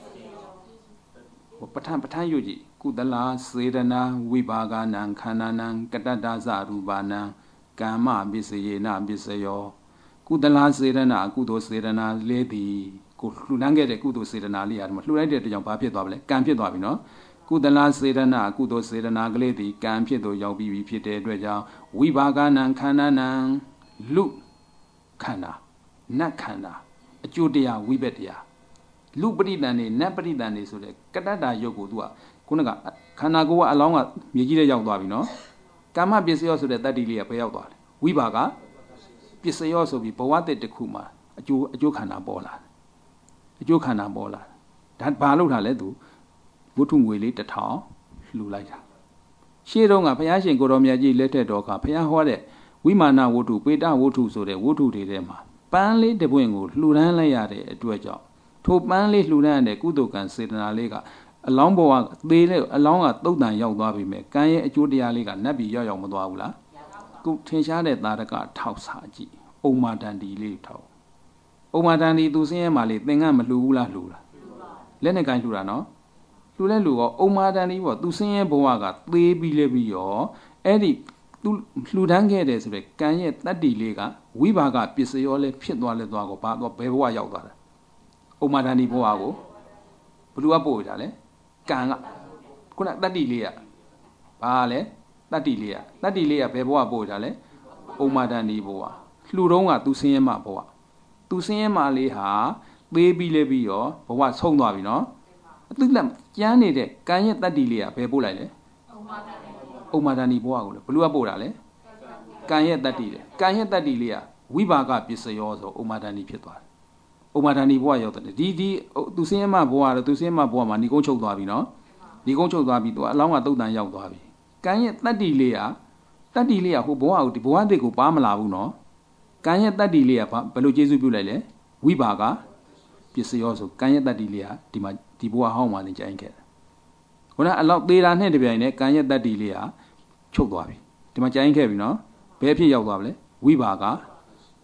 ပဋ္ဌာန်းပဋ္ဌာန်းယုတ်ကြည့်ကုသလာစေတနာဝိပါကနံခန္ဓာနံကတ္တတဇရူပနံကမ္မပစ္စယေနပစ္စယောကုသလာစေတနာအကုသိုလ်စေတနာလေးသည်ကိုလှူဒန်းခဲ့တဲ့ကုသိုလ်စေတနာလေးရတယ်မလှူလိုက်တဲ့ကြောင့်ဘာဖြစ်သွားပါလဲကံဖြစ်သွားပြီနော်ကုသလာစေတနာအကုသိုလ်စေတနာကလေးသည်ကံဖြစ်သို့ရောက်ပြီးဖြစ်တဲ့အတွက်ကြောင့်ဝိပါကနံခန္ဓာနံလူခန္ဓာနတ်ခန္ဓာအကျိုးတရားဝိဘက်တရားလူပရိသန်နေနတ်ပရိသန်နေဆိုတဲ့ကတ္တတာယုတ်ကိုသူကခုနကခန္ဓာကိုယ်ကအလောင်းကမြေကြီးထဲရောက်သွားပြီနော်ကာမပစ္စယောဆိုတဲ့တတ္တိလေးကဘယ်ရောက်သွားလဲဝိပါကပစ္စယောဆိုပြီးဘဝတည်းတစ်ခုမှာအကျိုးအကျိုးခန္ဓာပေါ်လာအကျိုးခန္ဓာပေါ်လာဒါဘာလို့ထားလဲသူဝတ္ထုငွေလေးတစ်ထောင်လှူလိုက်တာရှေ့တုန်းကဘုရားရှင်ကိုတော်မြတ်ကြီးလက်ထက်တော်ကဘုရားဟောတဲ့ဝိမာနဝတ္ထုပေတဝတ္ထုဆိုတဲ့ဝတ္ထုတွေထဲမှာပန်းလေးတစ်ပွင့်ကိုလှူဒန်းလိုက်ရတဲ့အတွက်ကြောင့်ထိုပန်းလေးလှူဒန်းတဲ့ကုသိုလ်ကံစေတနာလေးကအလောင်းဘဝသေးလေအလောင်းကတုတ်တန်ရောက်သွားပြီမဲ့ကံရဲ့အကျိုးတရားလေးကနတ်ပြည်ရောက်ရောက်မသွားဘူးလားခုထင်ရှားတဲ့သာရကထောက်စာကြည့်ဥမ္မာတန်တီလေးထောက်ဥမ္မာတန်တီသူစင်းရဲမှာလေသင်္ကမလှူဘူးလားလှူလားလက်နဲ့ကိုင်းလှူတာနော်လှူလဲလှူရောဥမ္မာတန်တီပေါ့သူစင်းရဲဘဝကသေးပြီးလဲပြီးရောအဲ့ဒီသူလှူဒန်းခဲ့တယ်ဆိုတဲ့ကံရဲ့တတ္တိလေးကဝိပါကပစ္စယောလဲဖြစ်သွားလဲသွားကိုဘာတော့ဘယ်ဘဝရောက်သွားတာဥမ္မာတန်တီဘဝကိုဘလူကပို့ကြလဲကံကခုနတတ္တိလေးကဘာလဲတတ္တိလေးကတတ္တိလေးကဘယ်ဘဝပို့ကြလဲဥမ္မာတန်တီဘဝလှူတော့ကသူစင်းရဲမှာဘဝသူစင်းရဲမှာလေးဟာသေးပြီးလဲပြီးရောဘဝဆုံးသွားပြီနော်သူလက်ကျန်းနေတဲ့ကံရဲ့တတ္တိလေးကဘယ်ပို့လိုက်လဲဥမ္မာတန်တီဘဝကိုလေဘလူကပို့တာလေကံရဲ့တတ္တိလေကံရဲ့တတ္တိလေးကဝိပါကပစ္စယောဆိုဥမ္မာတန်တီဖြစ်သွားတယ်ဥမ္မာတန်တီဘဝရောက်တယ်ဒီဒီသူစင်းရဲမှာဘဝတော့သူစင်းရဲမှာဘဝမှာဏီကုန်းချုပ်သွားပြီနော်ဏီကုန်းချုပ်သွားပြီသူအလောင်းကတုတ်တန်ရောက်သွားပြီကံရဲ့တတ္တိလေးကတတ္တိလေးကဟိုဘဝကိုဒီဘဝတစ်ကိုပါမလာဘူးနော်ကံရဲ့တတ္တိလေးကဘယ်လိုကျေစုပြုလိုက်လဲဝိပါကပစ္စယောဆိုကံရဲ့တတ္တိလေးကဒီမှာဒီဘဝဟောင်းမှလည်းကြိုင်းခဲ့တယ်ခုနအလောက်သေးတာနဲ့တပြိုင်နက်ကံရဲ့တတ္တိလေးကချုပ်သွားပြီဒီမှာကြိုင်းခဲ့ပြီနော်ဘယ်ဖြစ်ရောက်သွားပါလဲဝိပါက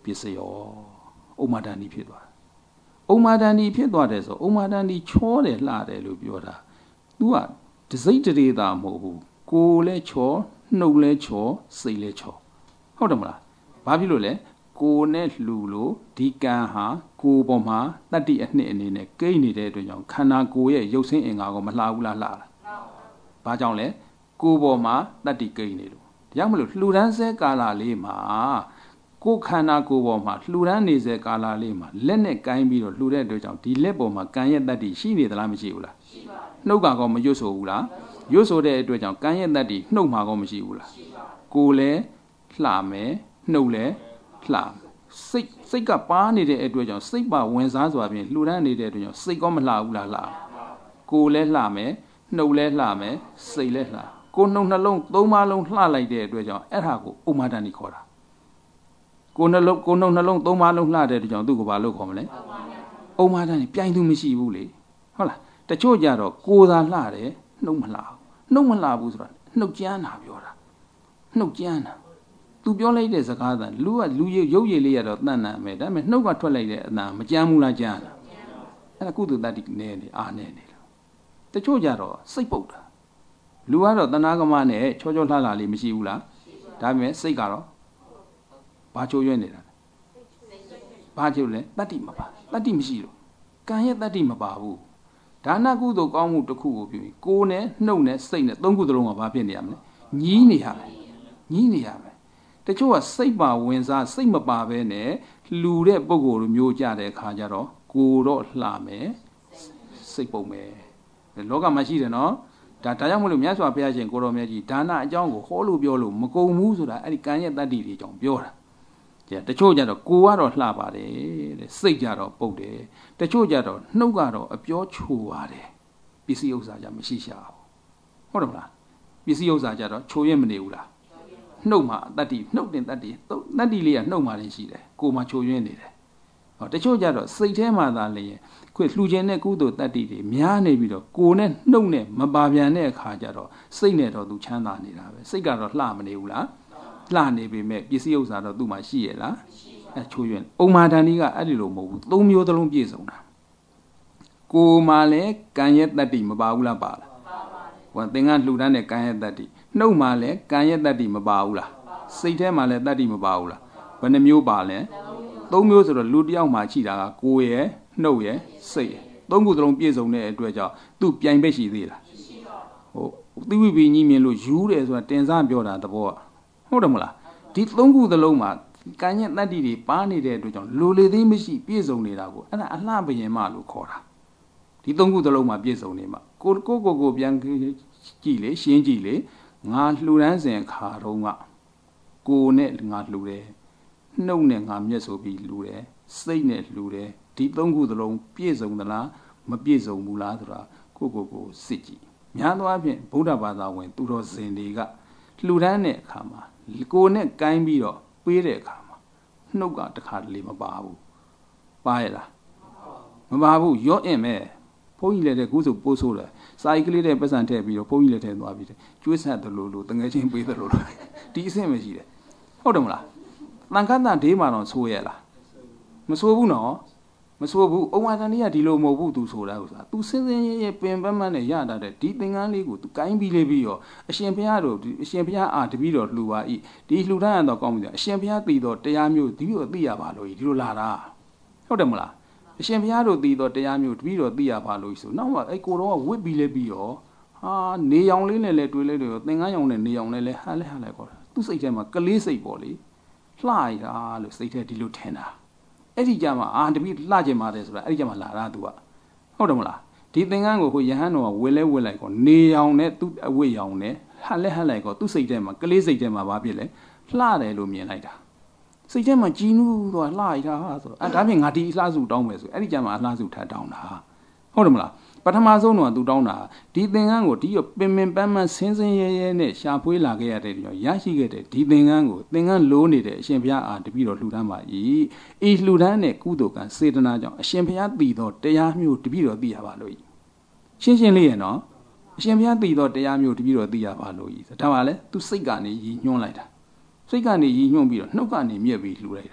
ပစ္စယောဥမာဒဏီဖြစ်သွားဥမာဒဏီဖြစ်သွားတယ်ဆိုဥမာဒဏီချောတယ်လှတယ်လို့ပြောတာ तू ကဒစိတ်တရေတာမဟုတ်ဘူးကိုယ်လဲချောနှုတ်လဲချောစိတ်လဲချောဟုတ်တယ်မလားဘာဖြစ်လို့လဲကိုယ်နဲ့လှူလို့ဒီကံဟာကိုယ်ပေါ်မှာတတ္တိအနှစ်အနေနဲ့ကိန်းနေတဲ့အတွက်ကြောင့်ခန္ဓာကိုယ်ရဲ့ရုပ်ဆင်းအင်္ဂါကိုမလှဘူးလားလှလားဘာကြောင့်လဲကိုယ်ပေါ်မှာတတ္တိကိန်းနေလို့ဒါကြောင့်မလို့လှူဒန်းဆဲကာလလေးမှာကိုယ်ခန္ဓာကိုယ်ပေါ်မှာလှူဒန်းနေဆဲကာလလေးမှာလက်နဲ့ကိုင်းပြီးတော့လှူတဲ့အတွက်ကြောင့်ဒီလက်ပေါ်မှာကံရဲ့တတ္တိရှိနေသလားမရှိဘူးလားရှိပါဘူးနှုတ်ကောင်မရွတ်ဆိုဘူးလားရွတ်ဆိုတဲ့အတွက်ကြောင့်ကံရဲ့တတ္တိနှုတ်မှာကောမရှိဘူးလားရှိပါဘူးကိုယ်လဲလှမယ်နှုတ်လဲလှစိတ်စိတ်ကပါနေတဲ့အတွက်ကြောင့်စိတ်ပါဝင်စားစွာဖြင့်လှူဒန်းနေတဲ့အတွက်ကြောင့်စိတ်ကောမလှဘူးလားလှကိုယ်လဲလှမယ်နှုတ်လဲလှမယ်စိတ်လဲလှကိုယ်နှုတ်နှလုံးသုံးပါးလုံးလှလိုက်တဲ့အတွက်ကြောင့်အဲ့ဒါကိုဥမာဒဏီခေါ်တာကိုယ်နှလုံးကိုယ်နှုတ်နှလုံးသုံးပါးလုံးလှတဲ့အတွက်ကြောင့်သူ့ကိုဘာလို့ခေါ်မလဲဥမာဒဏီပြိုင်သူမရှိဘူးလေဟုတ်လားတချို့ကြတော့ကိုယ်သာလှတယ်နှုတ်မလှဘူးနှုတ်မလှဘူးဆိုတာနှုတ်ကြမ်းတာပြောတာနှုတ်ကြမ်းတာသူပြောလိုက်တဲ့စကားသံလူကလူရုပ်ရည်လေးရတော့တန်တန်မယ်ဒါပေမဲ့နှုတ်ကထွက်လိုက်တဲ့အတန်မကြမ်းဘူးလားကြမ်းလားအဲ့ဒါကုသိုလ်တတ္တိနေနေအာနေနေလို့တချို့ကြတော့စိတ်ပုတ်တာလူကတော့တဏှာကမနဲ့ချောချောလှလှလေးမရှိဘူးလားဒါပေမဲ့စိတ်ကတော့ဘာချိုးရွံ့နေတာလဲဘာချိုးလဲတတ္တိမပါတတ္တိမရှိလို့ကံရဲ့တတ္တိမပါဘူးဒါနကုသိုလ်ကောင်းမှုတစ်ခုကိုပြုရင်ကိုယ်နဲ့နှုတ်နဲ့စိတ်နဲ့သုံးခုသလုံးကဘာဖြစ်နေရမလဲညီးနေရမယ်ညီးနေရမယ်တချို့ကစိတ်ပါဝင်စားစိတ်မပါဘဲနဲ့လှူတဲ့ပုံကိုယ်လိုမျိုးကြတဲ့အခါကျတော့ကိုယ်တော့လှမယ်စိတ်ပုံမယ်လောကမှာရှိတယ်နော်ဒါဒါကြောင့်မလို့မြတ်စွာဘုရားရှင်ကိုတော်မြတ်ကြီးဒါနအကြောင်းကိုဟောလို့ပြောလို့မကုန်ဘူးဆိုတာအဲ့ဒီကံရဲ့တတ္တိတွေအကြောင်းပြောတာကြည့်တချို့ကြတော့ကိုယ်ကတော့လှပါတယ်တဲ့စိတ်ကြတော့ပုတ်တယ်တချို့ကြတော့နှုတ်ကတော့အပြောချိုပါတယ်ပစ္စည်းဥစ္စာကြမရှိရှာဘူးဟုတ်တယ်မလားပစ္စည်းဥစ္စာကြတော့ချိုရင်မနေဘူးလားနှုတ်မှာတတ္တိနှုတ်တင်တတ္တိတတ္တိလေးကနှုတ်မှာလည်းရှိတယ်ကိုယ်မှာချိုရင်းနေတယ်ဟောတချို့ကြတော့စိတ်ထဲမှာသာလည်းခွေလှူခြင်းနဲ့ကုသိုလ်တတ္တိတွေများနေပြီးတော့ကိုယ်နဲ့နှုတ်နဲ့မပါပြန်တဲ့အခါကျတော့စိတ်နဲ့တော့သူချမ်းသာနေတာပဲစိတ်ကတော့လှမနေဘူးလားလှနေပေမဲ့ပစ္စည်းဥစ္စာတော့သူ့မှာရှိရဲ့လားအဲချိုရင်းဥမာဒဏီကအဲ့ဒီလိုမဟုတ်ဘူးသုံးမျိုးသလုံးပြည့်စုံတာကိုယ်မှာလည်းကံရဲ့တတ္တိမပါဘူးလားပါလားဟောသင်္ကလှူဒန်းတဲ့ကံရဲ့တတ္တိနှုတ်မှာလည်းကံရဲ့တတ္တိမပါဘူးလားစိတ်ထဲမှာလည်းတတ္တိမပါဘူးလားဘယ်နှမျိုးပါလဲသုံးမျိုးဆိုတော့လူတစ်ယောက်မှာရှိတာကကိုယ်ရဲ့နှုတ်ရဲ့စိတ်ရဲ့သုံးခုသလုံးပြည့်စုံတဲ့အတွက်ကြောင့်သူပြိုင်ဘက်ရှိသေးလားဟိုသီဝိပိညင်းမြင်လို့ယူတယ်ဆိုတာတင်စားပြောတာသဘောကဟုတ်တယ်မလားဒီသုံးခုသလုံးမှာကံရဲ့တတ္တိတွေပါနေတဲ့အတွက်ကြောင့်လူလေသေးမရှိပြည့်စုံနေတာကိုအဲ့ဒါအလှဘယင်မလို့ခေါ်တာဒီသုံးခုသလုံးမှာပြည့်စုံနေမှာကိုကိုကိုကိုပြန်ကြည့်လေရှင်းကြည့်လေငါလှူဒန်းစဉ်ခါတော့ကကိုနဲ့ငါလှူတယ်နှုတ်နဲ့ငါမျက်ဆိုပြီးလှူတယ်စိတ်နဲ့လှူတယ်ဒီသုံးခုသလုံးပြည့်စုံသလားမပြည့်စုံဘူးလားဆိုတာကိုကိုကိုစစ်ကြည့်များသောအားဖြင့်ဗုဒ္ဓဘာသာဝင်သူတော်စင်တွေကလှူဒန်းတဲ့အခါမှာကိုနဲ့ကိုင်းပြီးတော့ပေးတဲ့အခါမှာနှုတ်ကတခါတလေမပါဘူးပါရလားမပါဘူးရော့အင်မဲ့ဘုန်းကြီးလည်းတဲ့ကုစုပိုးဆိုးတယ်စာရီကလေးတဲ့ပတ်စံထည့်ပြီးတော့ဘုန်းကြီးလည်းထည့်သွားပြီးတယ်ကျွေးဆက်တယ်လို့လို့တငယ်ချင်းပေးတယ်လို့ဒီအဆင့်ပဲရှိတယ်ဟုတ်တယ်မလားတန်ခတ်တန်ဒေးမှာတော့ဆိုးရလားမဆိုးဘူးနော်မဆိုးဘူးအုံဝါတန်လေးကဒီလိုမဟုတ်ဘူးသူဆိုတာဥစ္စာ तू စင်းစင်းရဲရဲပင်ပန်းပန်းနဲ့ရတာတဲ့ဒီသင်္ကန်းလေးကို तू ကိုင်းပြီးလေးပြီးရောအရှင်ဘုရားတို့အရှင်ဘုရားအာတပည့်တော်လှူပါဤဒီလှူဒန်းရတော့ကောင်းပြီအရှင်ဘုရားတည်တော်တရားမျိုးဒီလိုသိရပါလို့ဒီလိုလာတာဟုတ်တယ်မလားအရှင်ဘုရားတို့တည်တော်တရားမျိုးတပည့်တော်သိရပါလို့ဆိုနောက်မှအဲ့ကိုတော့ဝစ်ပြီးလေးပြီးရောဟာနေရောင်လေးနဲ့လဲတွေ့လဲတွေ့ရောသင်္ကန်းရောင်နဲ့နေရောင်နဲ့လဲဟာလဲဟာလဲခေါ်တာသူ့စိတ်ထဲမှာကလေးစိတ်ပေါ့လေလှရတာလို့စိတ်ထဲဒီလိုထင်တာအဲ့ဒီကြမှာအာတပည့်လှကျင်ပါတယ်ဆိုတာအဲ့ဒီကြမှာလာတာ तू ကဟုတ်တယ်မလားဒီသင်္ကန်းကိုကိုယဟန်တော်ကဝယ်လဲဝယ်လိုက်ကောနေရောင်နဲ့သူ့အဝတ်ရောင်နဲ့ဟက်လဲဟက်လိုက်ကောသူ့စိတ်ထဲမှာကလေးစိတ်ထဲမှာဘာဖြစ်လဲလှတယ်လို့မြင်လိုက်တာစိတ်ထဲမှာကြည်နူးတော့လှရတာဟာဆိုတော့အဲ့ဒါဖြင့်ငါဒီအလှစုတောင်းမယ်ဆိုအဲ့ဒီကြမှာအလှစုထပ်တောင်းတာဟုတ်တယ်မလားပထမဆုံးတော့ तू တောင်းတာဒီသင်္ကန်းကိုဒီပင်ပင်ပန်းပန်းဆင်းဆင်းရဲရဲနဲ့ရှာဖွေလာခဲ့ရတဲ့ကြောင့်ရရှိခဲ့တဲ့ဒီသင်္ကန်းကိုသင်္ကန်းလိုးနေတဲ့အရှင်ဘုရားအားတပည့်တော်လှူဒန်းပါ၏ဤလှူဒန်းတဲ့ကုသိုလ်ကံစေတနာကြောင့်အရှင်ဘုရားတည်သောတရားမျိုးတပည့်တော်သိရပါလို့ရှင်းရှင်းလေးရနော်အရှင်ဘုရားတည်သောတရားမျိုးတပည့်တော်သိရပါလို့ဒါမှလည်း तू စိတ်ကနေရည်ညွှန်းလိုက်တာစိတ်ကနေရည်ညွှန်းပြီးတော့နှုတ်ကနေမြက်ပြီးလှူလိုက်တာ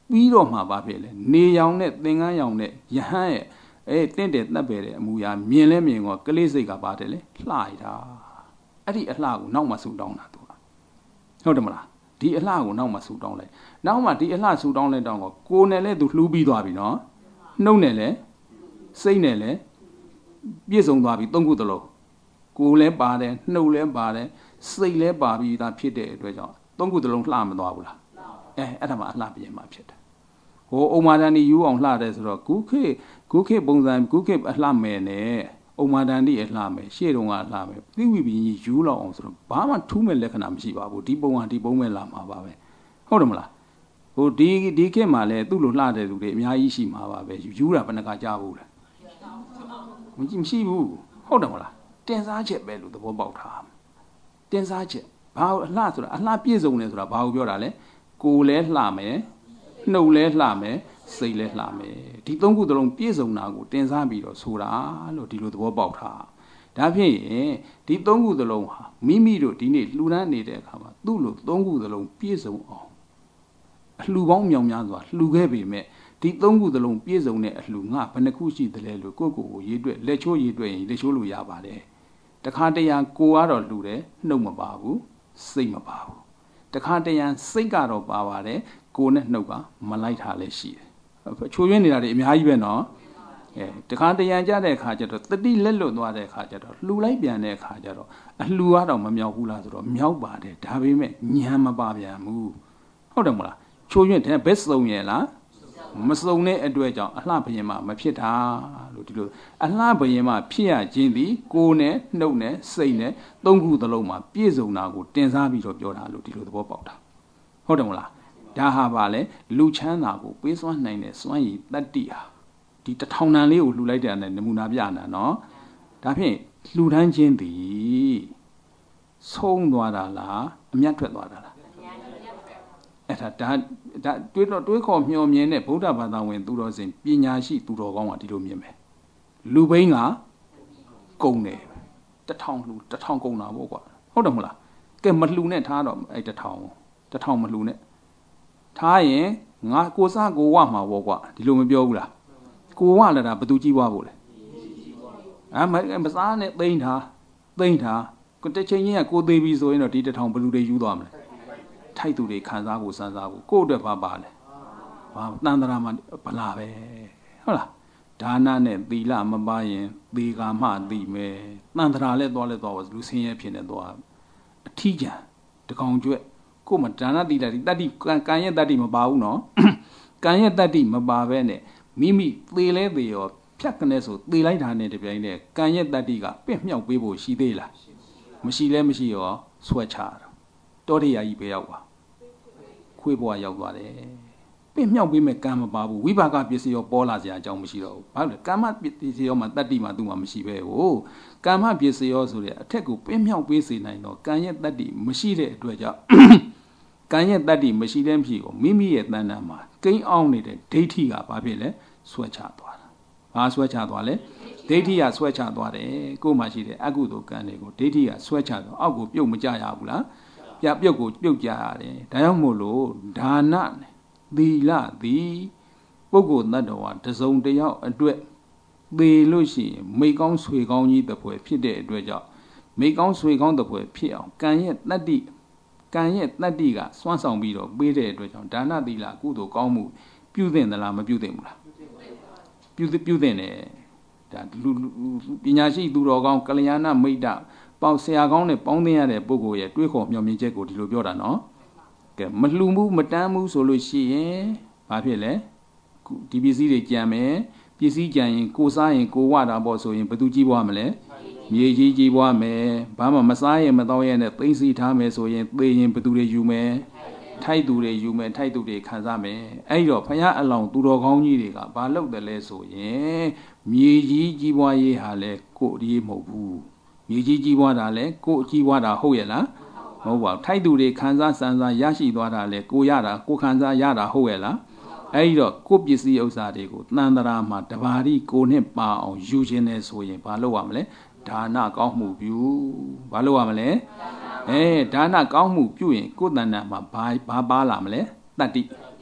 ပြီးတော့မှဘာဖြစ်လဲနေရောင်နဲ့သင်္ကန်းရောင်နဲ့ယဟန်ရဲ့အဲတင့်တယ်တပ်ပဲတဲ့အမူအရာမြင်လဲမြင်ကောကလေးစိတ်ကပါတယ်လေလှရတာအဲ့ဒီအလှကိုနောက်မှဆူတောင်းတာသူကဟုတ်တယ်မလားဒီအလှကိုနောက်မှဆူတောင်းလိုက်နောက်မှဒီအလှဆူတောင်းလိုက်တော့ကိုယ်နဲ့လဲသူလှူးပြီးသွားပြီနော်နှုတ်နဲ့လဲစိတ်နဲ့လဲပြည့်စုံသွားပြီသုံးခုတလုံးကိုယ်လဲပါတယ်နှုတ်လဲပါတယ်စိတ်လဲပါပြီးသားဖြစ်တဲ့အတွက်ကြောင့်သုံးခုတလုံးလှမသွားဘူးလားအဲအဲ့ဒါမှအလှပြင်မှဖြစ်တယ်ဟိုအုံမာတန်ဒီယူအောင်လှတယ်ဆိုတော့ဂုခေဂုခေပုံစံဂုခေအလှမယ်နဲ့အုံမာတန်ဒီအလှမယ်ရှေ့တုန်းကအလှမယ်ပြိဝိပင်းကြီးယူလောက်အောင်ဆိုတော့ဘာမှထူးမဲ့လက္ခဏာမရှိပါဘူးဒီပုံကဒီပုံမဲ့လာမှာပါပဲဟုတ်တယ်မလားဟိုဒီဒီခေတ်မှာလဲသူ့လိုလှတဲ့လူတွေအများကြီးရှိမှာပါပဲယူတာဘယ်နှကကြားဘူးလဲမရှိဘူးဟုတ်တယ်မလားတင်စားချက်ပဲလို့သဘောပေါက်တာတင်စားချက်ဘာအလှဆိုတာအလှပြည့်စုံတယ်ဆိုတာဘာကိုပြောတာလဲကိုယ်လဲလှမယ်နှုတ်လဲလှမယ်စိတ်လဲလှမယ်ဒီသုံးခုသလုံးပြည့်စုံတာကိုတင်စားပြီးတော့ဆိုတာလို့ဒီလိုသဘောပေါက်တာဒါဖြင့်ဒီသုံးခုသလုံးဟာမိမိတို့ဒီနေ့လှူဒန်းနေတဲ့အခါမှာသူ့လိုသုံးခုသလုံးပြည့်စုံအောင်အလှူပေါင်းမြောင်များစွာလှူခဲ့ပေမဲ့ဒီသုံးခုသလုံးပြည့်စုံတဲ့အလှူငါဘယ်နှခုရှိသလဲလို့ကိုယ့်ကိုယ်ကိုရေးတွက်လက်ချိုးရေးတွက်ရင်လက်ချိုးလို့ရပါတယ်တခါတရံကိုကတော့လှူတယ်နှုတ်မပါဘူးစိတ်မပါဘူးတခါတရံစိတ်ကတော့ပါပါတယ်ကိုနဲ့နှုတ်ကမလိုက်တာလည်းရှိတယ်ချိုးရင်းနေတာတွေအများကြီးပဲနော်အဲတခါတရံကြတဲ့အခါကျတော့တတိလက်လွတ်သွားတဲ့အခါကျတော့လှူလိုက်ပြန်တဲ့အခါကျတော့အလှူကတော့မမြောက်ဘူးလားဆိုတော့မြောက်ပါတယ်ဒါပေမဲ့ညံမပါပြန်ဘူးဟုတ်တယ်မလားချိုးရင်းတဲ့ဘက်စုံရဲ့လားမစုံတဲ့အတွက်ကြောင့်အလှဘယင်မှမဖြစ်တာလို့ဒီလိုအလှဘယင်မှဖြစ်ရခြင်းသည်ကိုယ်နဲ့နှုတ်နဲ့စိတ်နဲ့သုံးခုသလုံးမှာပြည့်စုံတာကိုတင်စားပြီးတော့ပြောတာလို့ဒီလိုသဘောပေါက်တာဟုတ်တယ်မလားဒါဟာပါလေလူချမ်းသာကိုပေးစွမ်းနိုင်တဲ့စွမ်းရည်တတ္တိဟာဒီတထောင်တန်လေးကိုလှူလိုက်တဲ့အနေနဲ့နမူနာပြနေတာနော်ဒါဖြင့်လှူဒန်းခြင်းသည်ဆုံးသွားတာလားအမြတ်ထွက်သွားတာလားအဲ့ဒါဒါဒါတွေးတော့တွေးခေါ်မျှော်မြင်တဲ့ဗုဒ္ဓဘာသာဝင်သူတော်စင်ပညာရှိသူတော်ကောင်းကဒီလိုမြင်မယ်လူဘိန်းကကုံတယ်တထောင်လှူတထောင်ကုံတာပေါ့ကွာဟုတ်တယ်မလားကဲမလှူနဲ့ထားတော့အဲ့တထောင်တထောင်မလှူနဲ့ထားရင်ငါကိုစားကိုဝမှာပေါ့ကွာဒီလိုမပြောဘူးလားကိုဝလာတာဘသူကြီးွားဖို့လဲအဲမစားနဲ့သိမ့်ထားသိမ့်ထားကိုတစ်ချိန်ချင်းကကိုသေးပြီဆိုရင်တော့ဒီတထောင်ဘလူတွေယူသွားမလဲထိုက်သူတွေခံစားဖို့စမ်းစားဖို့ကိုယ့်အတွက်ဘာပါလဲဘာတန်တရာမှာဗလာပဲဟုတ်လားဒါနနဲ့သီလမပါရင်သေကာမှသိမယ်တန်တရာလည်းသွားလဲသွားပါလူဆင်းရဲဖြစ်နေသွားအထီးကျန်တကောင်ကျွက်ကိုယ်မဒါနသီလဒီတတ္တိကံရဲ့တတ္တိမပါဘူးနော်ကံရဲ့တတ္တိမပါဘဲနဲ့မိမိသေလဲသေရောဖြတ်ကနေဆိုသေလိုက်တာနဲ့တပြိုင်တည်းကံရဲ့တတ္တိကပြင့်မြောက်ပေးဖို့ရှိသေးလားမရှိလဲမရှိရောဆွဲချတာတောရိယာကြီးပဲရောက်ပါခွေးဘဝရောက်သွားတယ်ပြင့်မြောက်ပေးမဲ့ကံမပါဘူးဝိပါကပစ္စည်းရောပေါ်လာစရာအကြောင်းမရှိတော့ဘူးဘာလို့လဲကမ္မပစ္စည်းရောမှာတတ္တိမှာသူ့မှာမရှိပဲဟိုကမ္မပစ္စည်းရောဆိုတဲ့အထက်ကိုပြင့်မြောက်ပေးစေနိုင်တော့ကံရဲ့တတ္တိမရှိတဲ့အတွက်ကြောင့်ကံရဲ့တတ္တိမရှိတဲ့ဖြစ်ကိုမိမိရဲ့တဏ္ဍာမှာကိန်းအောင်နေတဲ့ဒိဋ္ဌိကဘာဖြစ်လဲဆွဲချသွားတာဘာဆွဲချသွားလဲဒိဋ္ဌိကဆွဲချသွားတယ်ကိုယ်မှာရှိတဲ့အကုသိုလ်ကံတွေကိုဒိဋ္ဌိကဆွဲချတော့အောက်ကိုပြုတ်မကြရဘူးလားပြပြုတ်ကိုပြုတ်ကြရတယ်ဒါကြောင့်မို့လို့ဒါနသီလသည်ပုဂ္ဂိုလ်တ attva တစုံတယောက်အတွက်သေလို့ရှိရင်မိကောင်းဆွေကောင်းကြီးတပွဲဖြစ်တဲ့အတွက်ကြောင့်မိကောင်းဆွေကောင်းတပွဲဖြစ်အောင်ကံရဲ့တတ္တိကံရဲ့တတ္တိကစွမ်းဆောင်ပြီးတော့ပေးတဲ့အတွက်ကြောင့်ဒါနသီလကုသိုလ်ကောင်းမှုပြုသင့်သလားမပြုသင့်ဘူးလားပြုပြုသင့်တယ်ဒါလူပညာရှိသူတော်ကောင်းကလျာဏမိတ်တပေါဆရာကောင်းနဲ့ပေါင်းသင်းရတဲ့ပုဂ္ဂိုလ်ရဲ့တွေးခေါ်မျှော်မြင်ချက်ကိုဒီလိုပြောတာနော်ကဲမလှူမှုမတန်းမှုဆိုလို့ရှိရင်ဘာဖြစ်လဲဒီပစ္စည်းတွေကြံမယ်ပစ္စည်းကြံရင်ကိုစားရင်ကိုဝတာပေါ့ဆိုရင်ဘယ်သူကြီးပွားမလဲမြေကြီးကြီးပွားမယ်ဘာမှမစားရင်မတော့ရနဲ့သိမ့်စီထားမယ်ဆိုရင်သေရင်ဘယ်သူတွေယူမယ်ထိုက်သူတွေယူမယ်ထိုက်သူတွေခံစားမယ်အဲ့တော့ဖယားအလောင်းသူတော်ကောင်းကြီးတွေကဘာလုပ်တယ်လဲဆိုရင်မြေကြီးကြီးပွားရေးဟာလဲကိုအရေးမဟုတ်ဘူးမြေကြီးကြီးပွားတာလဲကိုအကြီးပွားတာဟုတ်ရဲ့လားမဟုတ်ပါဘူးထိုက်သူတွေခံစားစံစားရရှိသွားတာလဲကိုရတာကိုခံစားရတာဟုတ်ရဲ့လားအဲ့ဒီတော့ကိုပစ္စည်းဥစ္စာတွေကိုတန်တရာမှာတဘာရီကိုနဲ့ပါအောင်ယူခြင်းနဲ့ဆိုရင်ဘာလုပ်ရမလဲဒါနကောင်းမှုပြုဘာလုပ်ရမလဲအဲဒါနကောင်းမှုပြုရင်ကိုယ်တဏ္ဍာမှာဘာဘာပါလာမလဲတတ္တိဘာ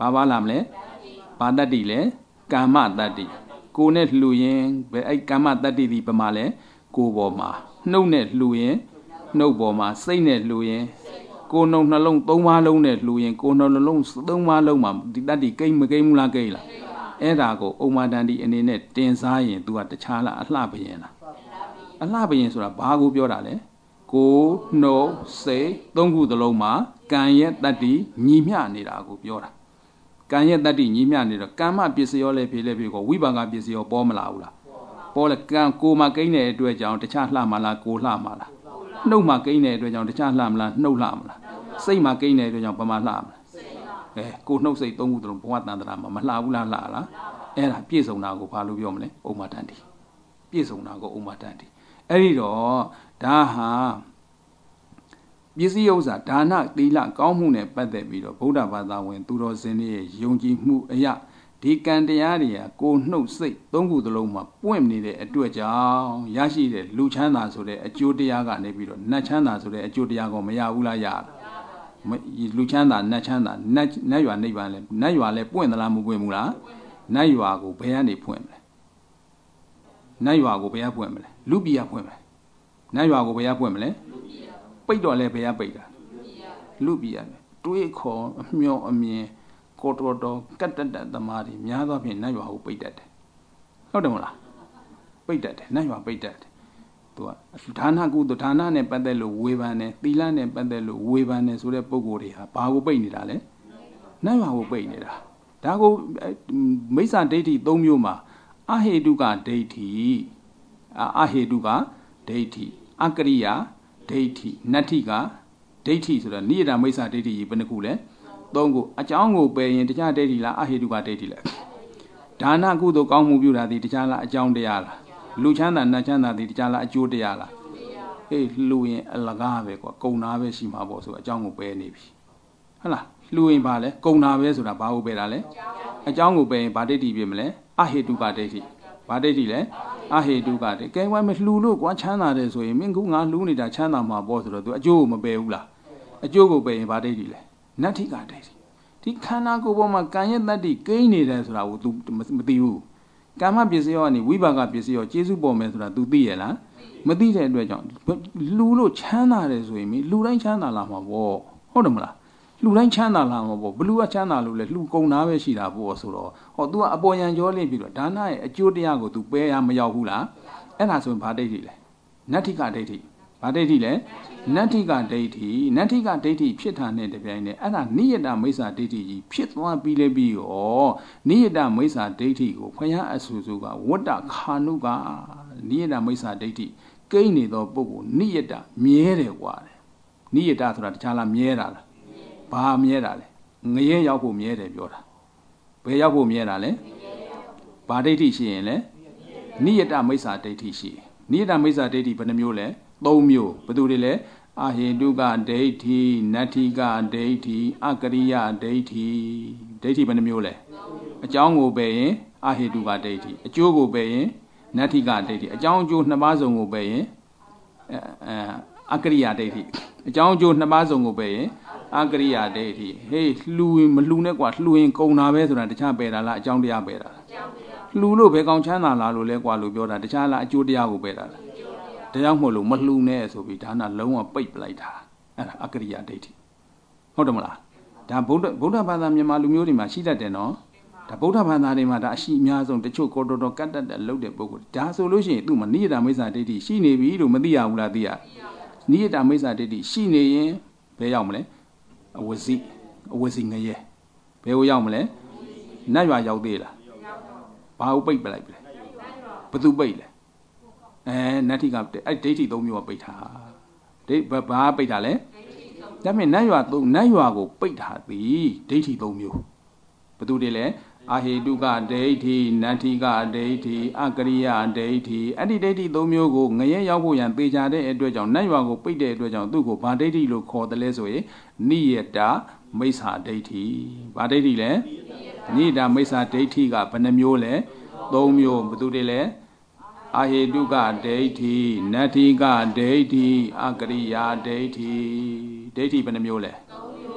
ဘာပါလာမလဲဘာတတ္တိလဲကမ္မတတ္တိကိုနဲ့လှူရင်ဘယ်အဲ့ကမ္မတတ္တိဒီပမာလဲကိုပေါ်မှာနှုတ်နဲ့လှူရင်နှုတ်ပေါ်မှာစိတ်နဲ့လှူရင်ကိုနှုတ်နှလုံးသုံးပါးလုံးနဲ့လှူရင်ကိုနှလုံးသုံးပါးလုံးမှာဒီတတ္တိကိမ့်မကိမ့်ဘူးလားကိမ့်လားအဲ့ဒါကိုဥမာတန်ဒီအနေနဲ့တင်စားရင် तू ကတခြားလားအလှပရင်လားအလှပရင်ဆိုတာဘာကိုပြောတာလဲကိုနှုတ်စိတ်သုံးခုသလုံးမှာကံရဲ့တတ္တိညီမျှနေတာကိုပြောတာကံရဲ့တတ္တိညီမျှနေတော့ကမ္မပစ္စယောလည်းဖြစ်လည်းဖြစ်ကိုဝိပါကပစ္စယောပေါ်မလာဘူးလားပေါ်လေကံကိုမှာကိန်းတဲ့အတွက်ကြောင့်တခြားလှမလားကိုလှမလားနှုတ်မှာကိန်းတဲ့အတွက်ကြောင့်တခြားလှမလားနှုတ်လှမလားစိတ်မှာကိန်းတဲ့အတွက်ကြောင့်ဘာမှလှမလားအဲကိုနှုတ်စိတ်သုံးခုသလုံးဘဝတန်တရာမှာမလှဘူးလားလှလားအဲ့ဒါပြည့်စုံတာကိုဘာလို့ပြောမလဲဥမ္မာတန်တိပြည့်စုံတာကိုဥမ္မာတန်တိအဲ့ဒီတော့ဒါဟာပစ္စည်းဥစ္စာဒါနသီလကောင်းမှုနဲ့ပတ်သက်ပြီးတော့ဗုဒ္ဓဘာသာဝင်သူတော်စင်တွေရဲ့ယုံကြည်မှုအရာဒီကံတရားတွေကကိုနှုတ်စိတ်သုံးခုသလုံးမှာပွင့်နေတဲ့အတွက်ကြောင့်ရရှိတဲ့လူချမ်းသာဆိုတဲ့အကျိုးတရားကနေပြီးတော့နတ်ချမ်းသာဆိုတဲ့အကျိုးတရားကိုမရဘူးလားရလားလူချမ်းသာနတ်ချမ်းသာနတ်နတ်ရွာနိဗ္ဗာန်လဲနတ်ရွာလဲပွင့်သလားမပွင့်ဘူးလားနတ်ရွာကိုဘယ်ကနေဖွင့်မလဲနတ်ရွာကိုဘယ်ကဖွင့်မလဲလူပြည်ကဖွင့်မလဲနတ်ရွာကိုဘယ်ကဖွင့်မလဲပိတ်တော့လဲဘယ်ကပိတ်တာလူပြည်ရတယ်တွေးခေါ်အမျောအမြင်ကိုတော်တော်ကတ်တတ်တဲ့သမားတွေများသောဖြင့်နတ်ရွာကိုပိတ်တတ်တယ်ဟုတ်တယ်မလားပိတ်တတ်တယ်နတ်ရွာပိတ်တတ်တယ်သူကဒါနကုသိုလ်ဒါနနဲ့ပတ်သက်လို့ဝေဖန်တယ်သီလနဲ့ပတ်သက်လို့ဝေဖန်တယ်ဆိုတဲ့ပုံကိုယ်တွေဟာဘာကိုပိတ်နေတာလဲနတ်ရွာကိုပိတ်နေတာဒါကိုမိစ္ဆာဒိဋ္ဌိသုံးမျိုးမှာအဟေတုကဒိဋ္ဌိအဟေတုကဒိဋ္ဌိအကရိယာဒိဋ္ဌိနတ္ထိကဒိဋ္ဌိဆိုတာနိယတမိစ္ဆာဒိဋ္ဌိကြီးဘယ်နှခုလဲသုံးခုအကြောင်းကိုပယ်ရင်တရားဒိဋ္ဌိလားအဟေတုကဒိဋ္ဌိလားဒါနကုသိုလ်ကောင်းမှုပြုတာဒီတရားလားအကြောင်းတရားလားလူချမ်းသာနတ်ချမ်းသာဒီတရားလားအကျိုးတရားလားဟေးလှူရင်အလကားပဲကွာကုံနာပဲရှိမှာပေါ့ဆိုအကြောင်းကိုပယ်နေပြီဟုတ်လားလှူရင်ပါလဲကုံနာပဲဆိုတာဘာကိုပယ်တာလဲအကြောင်းကိုပယ်ရင်ဘာဒိဋ္ဌိပြမလဲအဟေတုကဒိဋ္ဌိဘာဒိဋ္ဌိလဲအဟေတုကဒိဋ္ဌိကဲဝဲမလှူလို့ကွာချမ်းသာတယ်ဆိုရင်မင်းကငါလှူနေတာချမ်းသာမှာပေါ့ဆိုတော့ तू အကျိုးကိုမပယ်ဘူးလားအကျိုးကိုပယ်ရင်ဘာဒိဋ္ဌိလဲနတ္ထိကဒိဋ္ဌိဒီခန္ဓာကိုယ်ပေါ်မှာကံရဲ့တတ္တိကိန်းနေတယ်ဆိုတာကို तू မသိဘူးကာမပစ္စည်းရောကနေဝိပါကပစ္စည်းရောကျေစုပေါ်မယ်ဆိုတာ तू သိရလားမသိတဲ့အတွက်ကြောင့်လှူလို့ချမ်းသာတယ်ဆိုရင်မင်းလှူတိုင်းချမ်းသာလာမှာပေါ့ဟုတ်တယ်မလားလှူတိုင်းချမ်းသာလာမှာပေါ့ဘလူကချမ်းသာလို့လေလှူကုန်တာပဲရှိတာပေါ့ဆိုတော့ဟော तू ကအပေါ်ယံကြောလင့်ပြီးတော့ဒါနရဲ့အကျိုးတရားကို तू ပယ်ရမရောက်ဘူးလားအဲ့ဒါဆိုရင်ဘာဒိဋ္ဌိလဲနတ္ထိကဒိဋ္ဌိဘာဒိဋ္ဌိလဲနတ္ထိကဒိဋ္ဌိနတ္ထိကဒိဋ္ဌိဖြစ်တာနဲ့တပြိုင်နက်အဲ့ဒါနိယတမိစ္ဆာဒိဋ္ဌိကြီးဖြစ်သွားပြီးလဲပြီးရောနိယတမိစ္ဆာဒိဋ္ဌိကိုဘုရားအဆူဆူကဝတ္တခာနုကနိယတမိစ္ဆာဒိဋ္ဌိကိန်းနေသောပုဂ္ဂိုလ်နိယတမြဲတယ်กว่าတယ်နိယတဆိုတာတခြားလားမြဲတာလားဘာမြဲတာလဲငရဲရောက်ဖို့မြဲတယ်ပြောတာဘယ်ရောက်ဖို့မြဲတာလဲဘာဒိဋ္ဌိရှိရင်လဲနိယတမိစ္ဆာဒိဋ္ဌိရှိနိယတမိစ္ဆာဒိဋ္ဌိဘယ်နှမျိုးလဲသုံးမျိုးဘယ်သူတွေလဲအဟေတုကဒိဋ္ဌိနတ္ထိကဒိဋ္ဌိအကရိယဒိဋ္ဌိဒိဋ္ဌိဘယ်နှမျိုးလဲအကြောင်းကိုပယ်ရင်အဟေတုကဒိဋ္ဌိအကျိုးကိုပယ်ရင်နတ္ထိကဒိဋ္ဌိအကြောင်းအကျိုးနှစ်ပါးစုံကိုပယ်ရင်အကရိယဒိဋ္ဌိအကြောင်းအကျိုးနှစ်ပါးစုံကိုပယ်ရင်အကရိယဒိဋ္ဌိဟေးလှူရင်မလှူနဲ့ကွာလှူရင်ကုန်တာပဲဆိုတာတခြားပယ်တာလားအကြောင်းတရားပယ်တာလားလှူလို့ဘယ်ကောင်ချမ်းသာလားလို့လဲကွာလို့ပြောတာတခြားလားအကျိုးတရားကိုပယ်တာလားတရားမဟုတ်လို့မလှူနဲ့ဆိုပြီးဒါနလုံးဝပိတ်ပလိုက်တာအဲ့ဒါအကရိယဒိဋ္ဌိဟုတ်တယ်မလားဒါဗုဒ္ဓဗုဒ္ဓဘာသာမြန်မာလူမျိုးတွေမှာရှိတတ်တယ်နော်ဒါဗုဒ္ဓဘာသာတွေမှာဒါအရှိအများဆုံးတချို့ကိုတော်တော်ကတ်တတ်တဲ့လုပ်တဲ့ပုဂ္ဂိုလ်ဒါဆိုလို့ရှိရင်သူ့မှာနိယတမိစ္ဆာဒိဋ္ဌိရှိနေပြီလို့မသိရဘူးလားသိရနိယတမိစ္ဆာဒိဋ္ဌိရှိနေရင်ဘယ်ရောက်မလဲအဝစီအဝစီငရဲဘယ်ကိုရောက်မလဲနတ်ရွာရောက်သေးလားဘာကိုပိတ်ပလိုက်ပြီလဲဘသူပိတ်လဲအဲနတ္ထိကအဲ့ဒိဋ္ဌိသုံးမျိုးကပိတ်တာဒိဋ္ဌဘာပိတ်တာလဲဒါပေမဲ့နတ်ရွာသုံးနတ်ရွာကိုပိတ်တာသည်ဒိဋ္ဌိသုံးမျိုးဘသူတွေလဲအဟေတုကဒိဋ္ဌိနတ္ထိကဒိဋ္ဌိအကရိယဒိဋ္ဌိအဲ့ဒီဒိဋ္ဌိသုံးမျိုးကိုငရဲရောက်ဖို့ရန်သေချာတဲ့အတွက်ကြောင့်နတ်ရွာကိုပိတ်တဲ့အတွက်ကြောင့်သူ့ကိုဘာဒိဋ္ဌိလို့ခေါ်တယ်လဲဆိုရင်နိယတမိစ္ဆာဒိဋ္ဌိဘာဒိဋ္ဌိလဲနိယတမိစ္ဆာဒိဋ္ဌိကဘယ်နှမျိုးလဲသုံးမျိုးဘသူတွေလဲအဟေတုကဒိဋ္ဌိနတ္ထိကဒိဋ္ဌိအကရိယာဒိဋ္ဌိဒိဋ္ဌိဘယ်နှမျိုးလဲ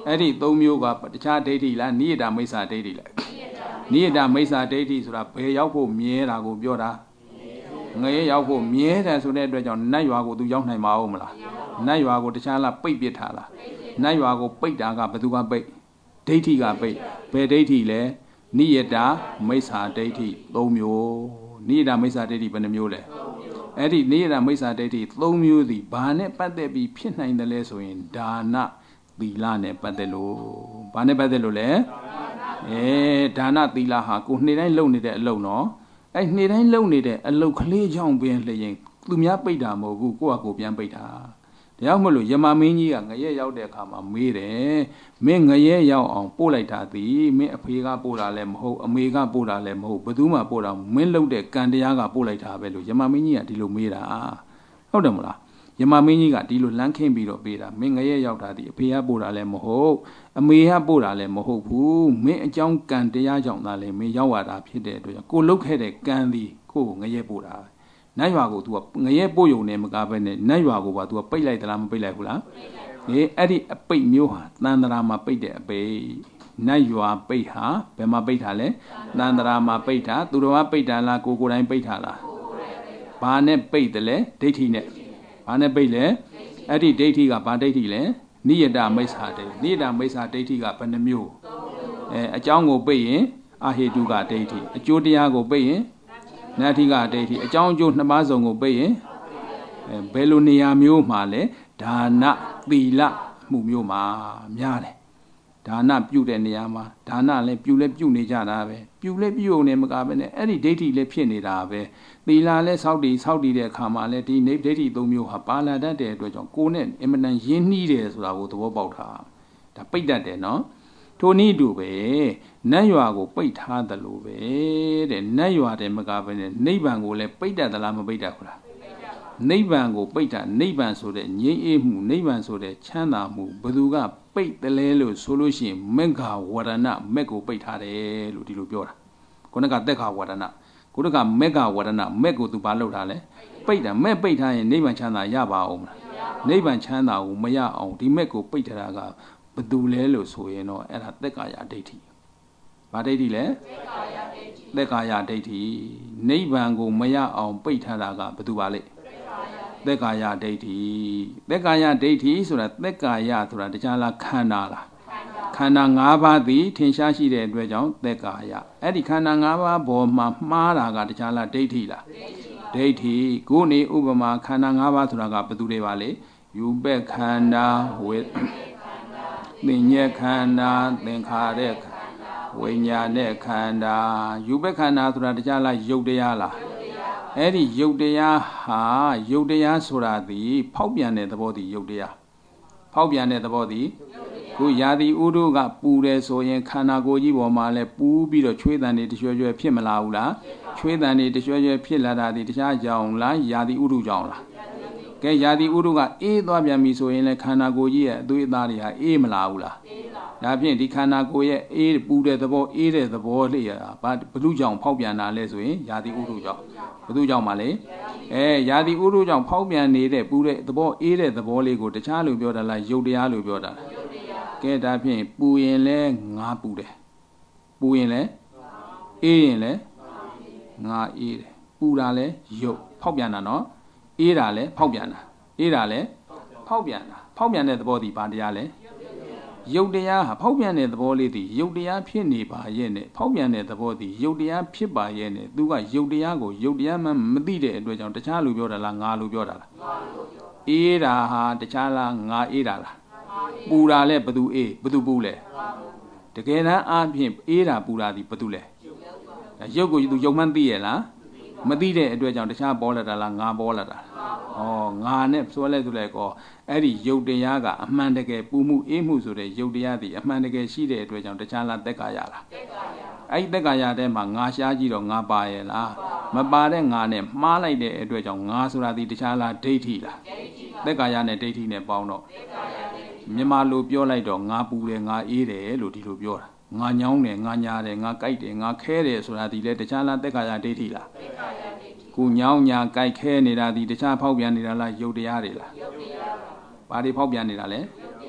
အဲ့ဒီသုံးမျိုးကတခြားဒိဋ္ဌိလားနိယတမိစ္ဆာဒိဋ္ဌိလားနိယတမိစ္ဆာဒိဋ္ဌိဆိုတာဘယ်ရောက်ဖို့မြဲတာကိုပြောတာငရဲရောက်ဖို့မြဲတယ်ဆိုတဲ့အတွက်ကြောင့်နတ်ရွာကိုသူရောက်နိုင်မှာဟုတ်မလားနတ်ရွာကိုတခြားလားပိတ်ပစ်ထားလားနတ်ရွာကိုပိတ်တာကဘယ်သူကပိတ်ဒိဋ္ဌိကပိတ်ဘယ်ဒိဋ္ဌိလဲနိယတမိစ္ဆာဒိဋ္ဌိသုံးမျိုးနိယတမိစ္ဆာဒိဋ္ဌိဘယ်နှမျိုးလဲအဲ့ဒီနိယတမိစ္ဆာဒိဋ္ဌိသုံးမျိုးစီဘာနဲ့ပတ်သက်ပြီးဖြစ်နိုင်တယ်လဲဆိုရင်ဒါနသီလနဲ့ပတ်သက်လို့ဘာနဲ့ပတ်သက်လို့လဲအဲဒါနသီလဟာကိုနေ့တိုင်းလုပ်နေတဲ့အလုပ်နော်အဲ့နေ့တိုင်းလုပ်နေတဲ့အလုပ်ကလေးကြောင့်ပင်လျင်သူများပိတ်တာမဟုတ်ဘူးကိုယ့်ဟာကိုယ်ပြန်ပိတ်တာတရားမလို့ယမမင်းကြီးကငရဲရောက်တဲ့အခါမှာမေးတယ်မင်းငရဲရောက်အောင်ပို့လိုက်တာသည်မင်းအဖေကပို့တာလည်းမဟုတ်အမေကပို့တာလည်းမဟုတ်ဘယ်သူမှပို့တာမင်းလုပ်တဲ့ကံတရားကပို့လိုက်တာပဲလို့ယမမင်းကြီးကဒီလိုမေးတာဟုတ်တယ်မလားယမမင်းကြီးကဒီလိုလမ်းခင်းပြီးတော့ပေးတာမင်းငရဲရောက်တာသည်အဖေကပို့တာလည်းမဟုတ်အမေကပို့တာလည်းမဟုတ်ဘူးမင်းအကြောင်းကံတရားကြောင့်သာလေမင်းရောက်ရတာဖြစ်တဲ့အတွက်ကိုလုတ်ခဲ့တဲ့ကံသည်ကိုယ်ကိုငရဲပို့တာနတ်ရွာကို तू ကငရဲပို့ယုံနေမကားပဲနဲ့နတ်ရွာကိုပါ तू ကပိတ်လိုက်သလားမပိတ်လိုက်ဘူးလားအေးအဲ့ဒီအပိတ်မျိုးဟာတန်တရာမှာပိတ်တဲ့အပိတ်နတ်ရွာပိတ်ဟာဘယ်မှာပိတ်တာလဲတန်တရာမှာပိတ်တာသူတော်ကပိတ်တာလားကိုကိုယ်တိုင်ပိတ်တာလားဘာနဲ့ပိတ်တယ်လဲဒိဋ္ဌိနဲ့ဘာနဲ့ပိတ်လဲအဲ့ဒီဒိဋ္ဌိကဘာဒိဋ္ဌိလဲနိယတမိစ္ဆာဒိဋ္ဌိနိယတမိစ္ဆာဒိဋ္ဌိကဘယ်နှမျိုးအဲအကြောင်းကိုပိတ်ရင်အဟေတုကဒိဋ္ဌိအကျိုးတရားကိုပိတ်ရင်နတ္ထိကဒိဋ္ဌိအကြောင်းအကျိုးနှစ်ပါးစုံကိုပိတ်ရင်ဘယ်လိုနေရာမျိုးမှာလဲဒါနသီလမှုမျိုးမှာများတယ်ဒါနပြုတဲ့နေရာမှာဒါနလည်းပြုလည်းပြုနေကြတာပဲပြုလည်းပြုုံနေမကပဲနဲ့အဲ့ဒီဒိဋ္ဌိလည်းဖြစ်နေတာပဲသီလလည်းစောက်တည်စောက်တည်တဲ့အခါမှာလည်းဒီနေဒိဋ္ဌိသုံးမျိုးဟာပါလာတတ်တဲ့အတွက်ကြောင့်ကိုယ်နဲ့အင်မတန်ရင်းနှီးတယ်ဆိုတာကိုသဘောပေါက်တာဒါပိတ်တတ်တယ်နော်ထိုနည်းတူပဲနတ်ရွာကိုပိတ်ထားတယ်လို့ပဲတဲ့နတ်ရွာတယ်မကပဲနဲ့နိဗ္ဗာန်ကိုလည်းပိတ်တတ်သလားမပိတ်တတ်ဘူးလားနိဗ္ဗာန်ကိုပိတ်တာနိဗ္ဗာန်ဆိုတဲ့ငြိမ်းအေးမှုနိဗ္ဗာန်ဆိုတဲ့ချမ်းသာမှုဘယ်သူကပိတ်တယ်လဲလို့ဆိုလို့ရှိရင်မက္ခဝရဏမက်ကိုပိတ်ထားတယ်လို့ဒီလိုပြောတာခုနကသက်ခဝရဏခုနကမက္ခဝရဏမက်ကိုသူဘာလုပ်ထားလဲပိတ်တာမက်ပိတ်ထားရင်နိဗ္ဗာန်ချမ်းသာရပါအောင်မလားနိဗ္ဗာန်ချမ်းသာကိုမရအောင်ဒီမက်ကိုပိတ်ထားတာကဘယ်သူလဲလို့ဆိုရင်တော့အဲ့ဒါသက်ကာယဒိဋ္ဌိဘာဒိဋ္ဌိလဲသက်ကာယဒိဋ္ဌိနိဗ္ဗာန်ကိုမရအောင်ပိတ်ထားတာကဘယ်သူပါလဲသက်ကာယဒိဋ္ဌိသက်ကာယဒိဋ္ဌိဆိုတာသက်ကာယဆိုတာတခြားလားခန္ဓာလားခန္ဓာ၅ပါးသည်ထင်ရှားရှိတဲ့အတွက်ကြောင့်သက်ကာယအဲ့ဒီခန္ဓာ၅ပါးပေါ်မှာမှားတာကတခြားလားဒိဋ္ဌိလားဒိဋ္ဌိကိုနေဥပမာခန္ဓာ၅ပါးဆိုတာကဘယ်သူတွေပါလဲယူပက်ခန္ဓာဝေသင်ညက်ခန္ဓာသင်္ခါရဝိညာဉ်နဲ့ခန္ဓာယူပက်ခန္ဓာဆိုတာတခြားလားယုတ်တရားလားအဲ့ဒီယုတ်တရားဟာယုတ်တရားဆိုတာသည်ဖောက်ပြန်တဲ့သဘောသည်ယုတ်တရားဖောက်ပြန်တဲ့သဘောသည်ကိုရာသီဥတုကပူတယ်ဆိုရင်ခန္ဓာကိုယ်ကြီးပေါ်မှာလဲပူပြီးတော့ချွေးတန်တွေတရွှဲရွှဲဖြစ်မလာဘူးလားချွေးတန်တွေတရွှဲရွှဲဖြစ်လာတာဒီတခြားကြောင်လားရာသီဥတုကြောင်လားကဲရာသီဥတုကအေးသွားပြန်ပြီဆိုရင်လဲခန္ဓာကိုယ်ကြီးရဲ့အသွေးအသားတွေဟာအေးမလာဘူးလားဒါဖြင့်ဒီခန္ဓာကိုယ်ရဲ့အေးပူတဲ့သဘောအေးတဲ့သဘောလေးဟာဘာဘလူကြောင့်ဖောက်ပြန်တာလဲဆိုရင်ရာသီဥတုကြောင့်ဘသူကြောင့်မလဲအဲရာသီဥတုကြောင့်ဖောက်ပြန်နေတဲ့ပူတဲ့သဘောအေးတဲ့သဘောလေးကိုတခြားလို့ပြောတာလားယုတ်တရားလို့ပြောတာလားကဲဒါဖြင့်ပူရင်လဲငါပူတယ်ပူရင်လဲအေးရင်လဲငါအေးတယ်ပူတာလဲယုတ်ဖောက်ပြန်တာနော်အေးတာလဲဖောက်ပြန်တာအေးတာလဲဖောက်ပြန်တာဖောက်ပြန်တဲ့သဘောဒီဘာတရားလဲယုတ်တရားဟာဖောက်ပြန်တဲ့သဘောလေးဒီယုတ်တရားဖြစ်နေပါရဲ့နဲ့ဖောက်ပြန်တဲ့သဘောဒီယုတ်တရားဖြစ်ပါရဲ့နဲ့သူကယုတ်တရားကိုယုတ်တရားမှမသိတဲ့အတွက်ကြောင့်တခြားလူပြောတာလားငါလူပြောတာလားအေးတာဟာတခြားလားငါအေးတာလားပူတာလဲဘသူအေးဘသူပူလဲတကယ်တမ်းအားဖြင့်အေးတာပူတာဒီဘသူလဲယုတ်ကိုသူယုတ်မှန်းသိရဲ့လားမသိတဲ့အတွက်ကြောင့်တခြားပေါ်လာတာလားငါပေါ်လာတာဩငါနဲ့ဆိုလဲဆိုလဲကောအဲ့ဒီယုတ်တရားကအမှန်တကယ်ပူမှုအေးမှုဆိုတဲ့ယုတ်တရားဒီအမှန်တကယ်ရှိတဲ့အတွက်ကြောင့်တခြားလားသက်ကာယလားအဲ့ဒီသက်ကာယထဲမှာငါရှားကြည့်တော့ငါပါရဲ့လားမပါတဲ့ငါနဲ့မှားလိုက်တဲ့အတွက်ကြောင့်ငါဆိုတာဒီတခြားလားဒိဋ္ဌိလားသက်ကာယနဲ့ဒိဋ္ဌိနဲ့ပေါင်းတော့မြန်မာလိုပြောလိုက်တော့ငါပူတယ်ငါအေးတယ်လို့ဒီလိုပြောတာငါညောင်းတယ်ငါညာတယ်ငါကြိုက်တယ်ငါခဲတယ်ဆိုတာဒီလေတခြားလားသက်ကာယဒိဋ္ဌိလားကိုညောင်းညာကြိုက်ခဲနေတာဒီတခြားဖောက်ပြန်နေတာလားယုတ်တရားတွေလားယုတ်တရားပါဘာတွေဖောက်ပြန်နေတာလဲ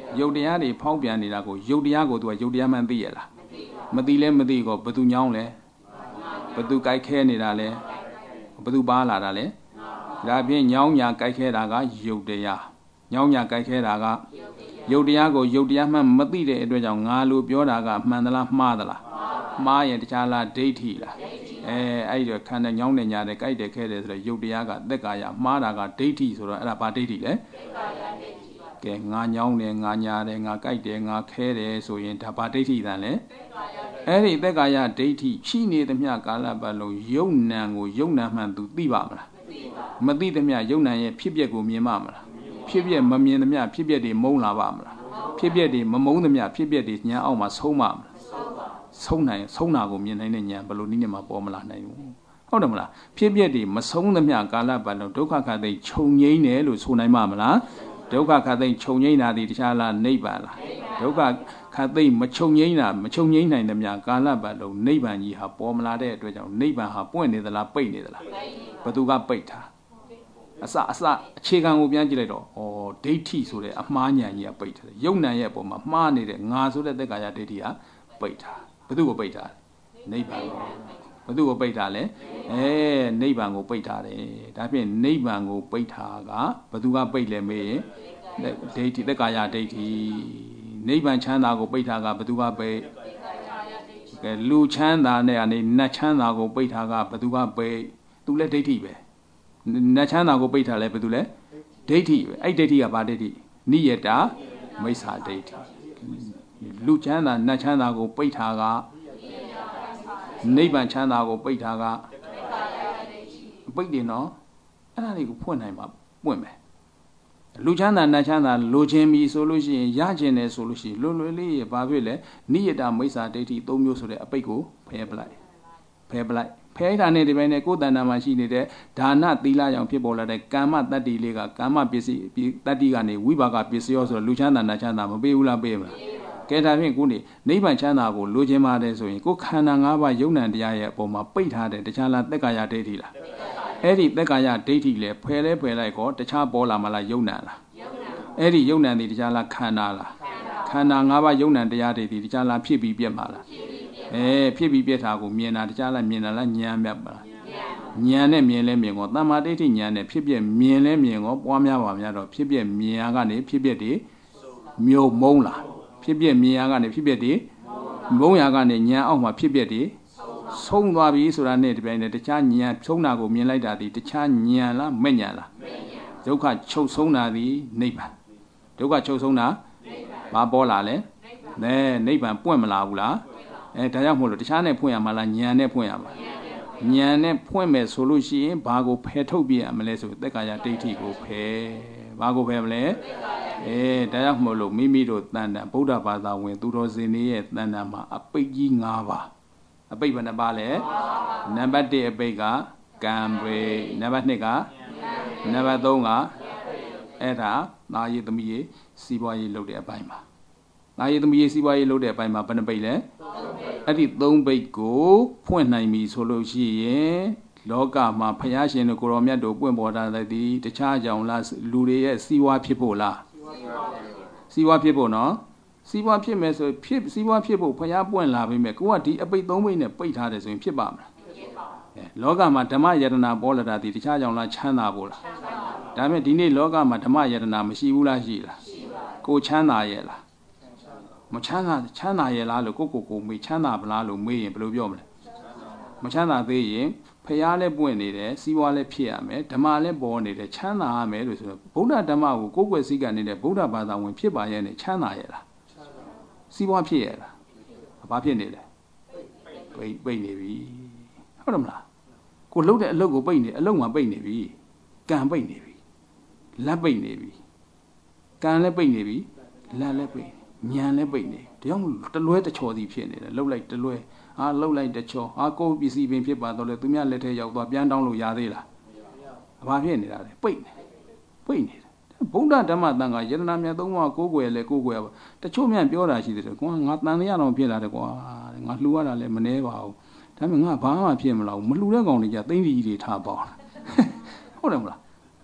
ရုပ်တရားတွေဖောက်ပြန်နေတာကိုရုပ်တရားကိုသူကရုပ်တရားမှန်သိရလားမသိလဲမသိကောဘသူညောင်းလဲဘသူကြိုက်ခဲနေတာလဲဘသူပါလာတာလဲဒါဖြင့်ညောင်းညာကြိုက်ခဲတာကရုပ်တရားညောင်းညာကြိုက်ခဲတာကရုပ်တရားကိုရုပ်တရားမှန်မသိတဲ့အတွက်ကြောင့်ငါလိုပြောတာကမှန်သလားမှားသလားမှားရင်တခြားလားဒိဋ္ဌိလားအဲအဲ့ဒီခန္ဓာညောင်းနေညာတယ်ကြိုက်တယ်ခဲတယ်ဆိုတော့ရုပ်တရားကသက်ကာယမှားတာကဒိဋ္ဌိဆိုတော့အဲ့ဒါဘာဒိဋ္ဌိလဲကဲငါညောင်းတယ်ငါညာတယ်ငါကြိုက်တယ်ငါခဲတယ်ဆိုရင်ဒါဘာဒိဋ္ဌိတန်လဲအဲ့ဒီသက်ကာယဒိဋ္ဌိရှိနေသမျှကာလပတ်လုံးယုံနံကိုယုံနံမှန်သူသိပါမလားမသိသမျှယုံနံရဲ့ဖြစ်ပျက်ကိုမြင်ပါမလားဖြစ်ပျက်မမြင်သမျှဖြစ်ပျက်တွေမုန်းလာပါမလားဖြစ်ပျက်တွေမမုန်းသမျှဖြစ်ပျက်တွေညာအောက်မှာဆုံးပါမလားဆုံးနိုင်ဆုံးတာကိုမြင်နိုင်တဲ့ညာဘယ်လိုနည်းနဲ့မှပေါ်မလာနိုင်ဘူးဟုတ်တယ်မလားဖြစ်ပျက်တွေမဆုံးသမျှကာလပတ်လုံးဒုက္ခခတ်သိခြုံငိမ့်တယ်လို့ဆိုနိုင်မှာမလားဒုက္ခခတ်သိခြုံငိမ့်တာဒီတခြားလားနိဗ္ဗာန်လားဒုက္ခခတ်သိမခြုံငိမ့်တာမခြုံငိမ့်နိုင်သမျှကာလပတ်လုံးနိဗ္ဗာန်ကြီးဟာပေါ်မလာတဲ့အတွက်ကြောင့်နိဗ္ဗာန်ဟာပွင့်နေသလားပိတ်နေသလားဘသူကပိတ်တာအစအစအခြေခံကိုပြန်ကြည့်လိုက်တော့ဩဒိဋ္ဌိဆိုတဲ့အမှားဉာဏ်ကြီးကပိတ်တယ်ယုံနံရဲ့အပေါ်မှာမှားနေတဲ့ငါဆိုတဲ့သက်ကာယဒိဋ္ဌိကပိတ်တာဘသူကိုပိတ်တာနိဗ္ဗာန်ကိုဘသူကိုပိတ်တာလဲအဲနိဗ္ဗာန်ကိုပိတ်တာတယ်ဒါဖြင့်နိဗ္ဗာန်ကိုပိတ်တာကဘသူကပိတ်လဲမေးရင်ဒိဋ္ဌိသက်ကာယဒိဋ္ဌိနိဗ္ဗာန်ချမ်းသာကိုပိတ်တာကဘသူကပိတ်ကဲလူချမ်းသာနဲ့အနေနတ်ချမ်းသာကိုပိတ်တာကဘသူကပိတ်သူလဲဒိဋ္ဌိပဲနတ်ချမ်းသာကိုပိတ်တာလဲဘသူလဲဒိဋ္ဌိပဲအဲ့ဒိဋ္ဌိကဘာဒိဋ္ဌိနိယတာမိစ္ဆာဒိဋ္ဌိလူချမ်းသာနတ်ချမ်းသာကိုပိတ်တာကနိဗ္ဗာန်ချမ်းသာကိုပိတ်တာကပိတ်တယ်နော်အဲ့ဒါတွေကိုဖွင့်နိုင်မှာပွင့်မယ်လူချမ်းသာနတ်ချမ်းသာလိုချင်ပြီဆိုလို့ရှိရင်ရချင်တယ်ဆိုလို့ရှိရင်လွယ်လွယ်လေးဘာဖြစ်လဲနိယတာမိစ္ဆာဒိဋ္ဌိသုံးမျိုးဆိုတဲ့အပိတ်ကိုဖယ်ပလိုက်ဖယ်ပလိုက်ဖယ်တာနဲ့ဒီပိုင်းနဲ့ကိုယ်တဏ္ဍာမှာရှိနေတဲ့ဒါနသီလကြောင့်ဖြစ်ပေါ်လာတဲ့ကာမတတ္တိလေးကကာမပစ္စည်းတတ္တိကနေဝိပါကပစ္စယောဆိုတော့လူချမ်းသာနတ်ချမ်းသာမပေးဘူးလားပေးမလားကဲဒါဖြင့်ကိုနေနိဗ္ဗာန်ချမ်းသာကိုလိုချင်ပါတယ်ဆိုရင်ကိုခန္ဓာ၅ပါးယုံနံတရားရဲ့အပေါ်မှာပိတ်ထားတဲ့တခြားလားသက်ကာယဒိဋ္ဌိလားအဲ့ဒီသက်ကာယဒိဋ္ဌိလေဖယ်လဲဖယ်လိုက်ကောတခြားပေါ်လာမလားယုံနံလားအဲ့ဒီယုံနံဒီတခြားလားခန္ဓာလားခန္ဓာ၅ပါးယုံနံတရားတွေဒီတခြားလားဖြစ်ပြီးပြတ်မှာလားအဲဖြစ်ပြီးပြတ်တာကိုမြင်တာတခြားလားမြင်တာလားဉာဏ်မြတ်ပါလားဉာဏ်နဲ့မြင်လဲမြင်ကောတမ္မာဒိဋ္ဌိဉာဏ်နဲ့ဖြစ်ပြမြင်လဲမြင်ကောပွားများပါများတော့ဖြစ်ပြမြင်ရကနေဖြစ်ပြတွေမြို့မုံလားဖြစ်ပြမြင်ရကနေဖြစ်ပြတွေမုံရကနေဉာဏ်အောက်မှာဖြစ်ပြတွေဆုံးသွားပြီဆိုတာနဲ့ဒီပိုင်းနဲ့တခြားဉာဏ်ဆုံးတာကိုမြင်လိုက်တာဒီတခြားဉာဏ်လားမဲ့ဉာဏ်လားဒုက္ခချုပ်ဆုံးတာဒီနိဗ္ဗာန်ဒုက္ခချုပ်ဆုံးတာဘာပေါ်လာလဲနဲနိဗ္ဗာန်ပွင့်မလာဘူးလားအဲဒါကြောင့်မို့လို့တခြားနဲ့ဖွင့်ရမှာလားဉာဏ်နဲ့ဖွင့်ရမှာဉာဏ်နဲ့ဖွင့်မယ်ဆိုလို့ရှိရင်ဘာကိုဖယ်ထုတ်ပြရမလဲဆိုသက်ကာယဒိဋ္ဌိကိုဖယ်ဘာကိုဖယ်မလဲအဲဒါကြောင့်မို့လို့မိမိတို့တန်တန်ဗုဒ္ဓဘာသာဝင်သူတော်စင်တွေရဲ့တန်တန်မှာအပိတ်ကြီး၅ပါးအပိတ်ဘယ်နှပါလဲနံပါတ်၁အပိတ်ကကံပေနံပါတ်၂ကနံပါတ်၃ကအဲ့ဒါသာယသမီးရေးစီးပွားရေးလုပ်တဲ့အပိုင်းမှာသာယသမီးရေးစီးပွားရေးလုပ်တဲ့အပိုင်းမှာဘယ်နှပိတ်လဲအဲ့ဒီ၃ပိတ်ကိုဖွင့်နိုင်ပြီဆိုလို့ရှိရင်လောကမှာဘုရားရှင်တို့ကိုရောမြတ်တို့ပွင့်ပေါ်တာသည်တခြားကြောင့်လားလူတွေရဲ့စီးပွားဖြစ်ဖို့လားစီးပွားဖြစ်ဖို့နော်စီးပွားဖြစ်မယ်ဆိုဖြစ်စီးပွားဖြစ်ဖို့ဘုရားပွင့်လာပြီမဲ့ကိုကဒီအပိတ်၃ပိတ်နဲ့ပိတ်ထားတယ်ဆိုရင်ဖြစ်ပါမလားလောကမှာဓမ္မယတနာပေါ်လာတာဒီတခြားကြောင့်လားချမ်းသာဖို့လားဒါပေမဲ့ဒီနေ့လောကမှာဓမ္မယတနာမရှိဘူးလားရှိလားကိုချမ်းသာရဲ့လားမချမ်းသာချမ်းသာရဲ့လားလို့ကိုကိုကိုမေးချမ်းသာဗလားလို့မေးရင်ဘယ်လိုပြောမလဲမချမ်းသာသေးရင်ဖျားလည်းပွင့်နေတယ်စီးပွားလည်းဖြစ်ရမယ်ဓမ္မလည်းပေါ်နေတယ်ချမ်းသာရမယ်လို့ဆိုတော့ဗုဒ္ဓဓမ္မကိုကိုယ်ွယ်စည်းကနေတဲ့ဗုဒ္ဓဘာသာဝင်ဖြစ်ပါရဲ့နဲ့ချမ်းသာရဲ့လားစီးပွားဖြစ်ရဲ့လားဘာဖြစ်နေလဲပိတ်ပိတ်နေပြီဟုတ်တယ်မလားကိုလှုပ်တဲ့အလုပ်ကိုပိတ်နေအလုပ်မှာပိတ်နေပြီကံပိတ်နေပြီလက်ပိတ်နေပြီကံလည်းပိတ်နေပြီလက်လည်းပိတ်ဉာဏ်လည်းပိတ်နေဒါကြောင့်တလွဲတချော်စီဖြစ်နေတယ်လှုပ်လိုက်တလွဲဟာလှုပ်လိုက်တချော်ဟာကိုယ်ပစ္စည်းပင်ဖြစ်ပါတော့လေသူများလက်ထဲရောက်သွားပြန်တောင်းလို့ရသေးလားဘာဖြစ်နေတာလဲပိတ်နေပိတ်နေတယ်ဗုဒ္ဓဓမ္မသံဃာယတနာမြတ်သုံးပါးကိုးကွယ်လဲကိုးကွယ်ပါတချို့မြန်ပြောတာရှိတယ်ကွာငါတန်တရားတော်ဖြစ်လာတယ်ကွာငါလှူရတာလည်းမနှဲပါဘူးဒါပေမဲ့ငါဘာမှဖြစ်မလာဘူးမလှူတဲ့ကောင်တွေကြသိမ့်ကြီးတွေထားပေါအောင်ဟုတ်တယ်မလား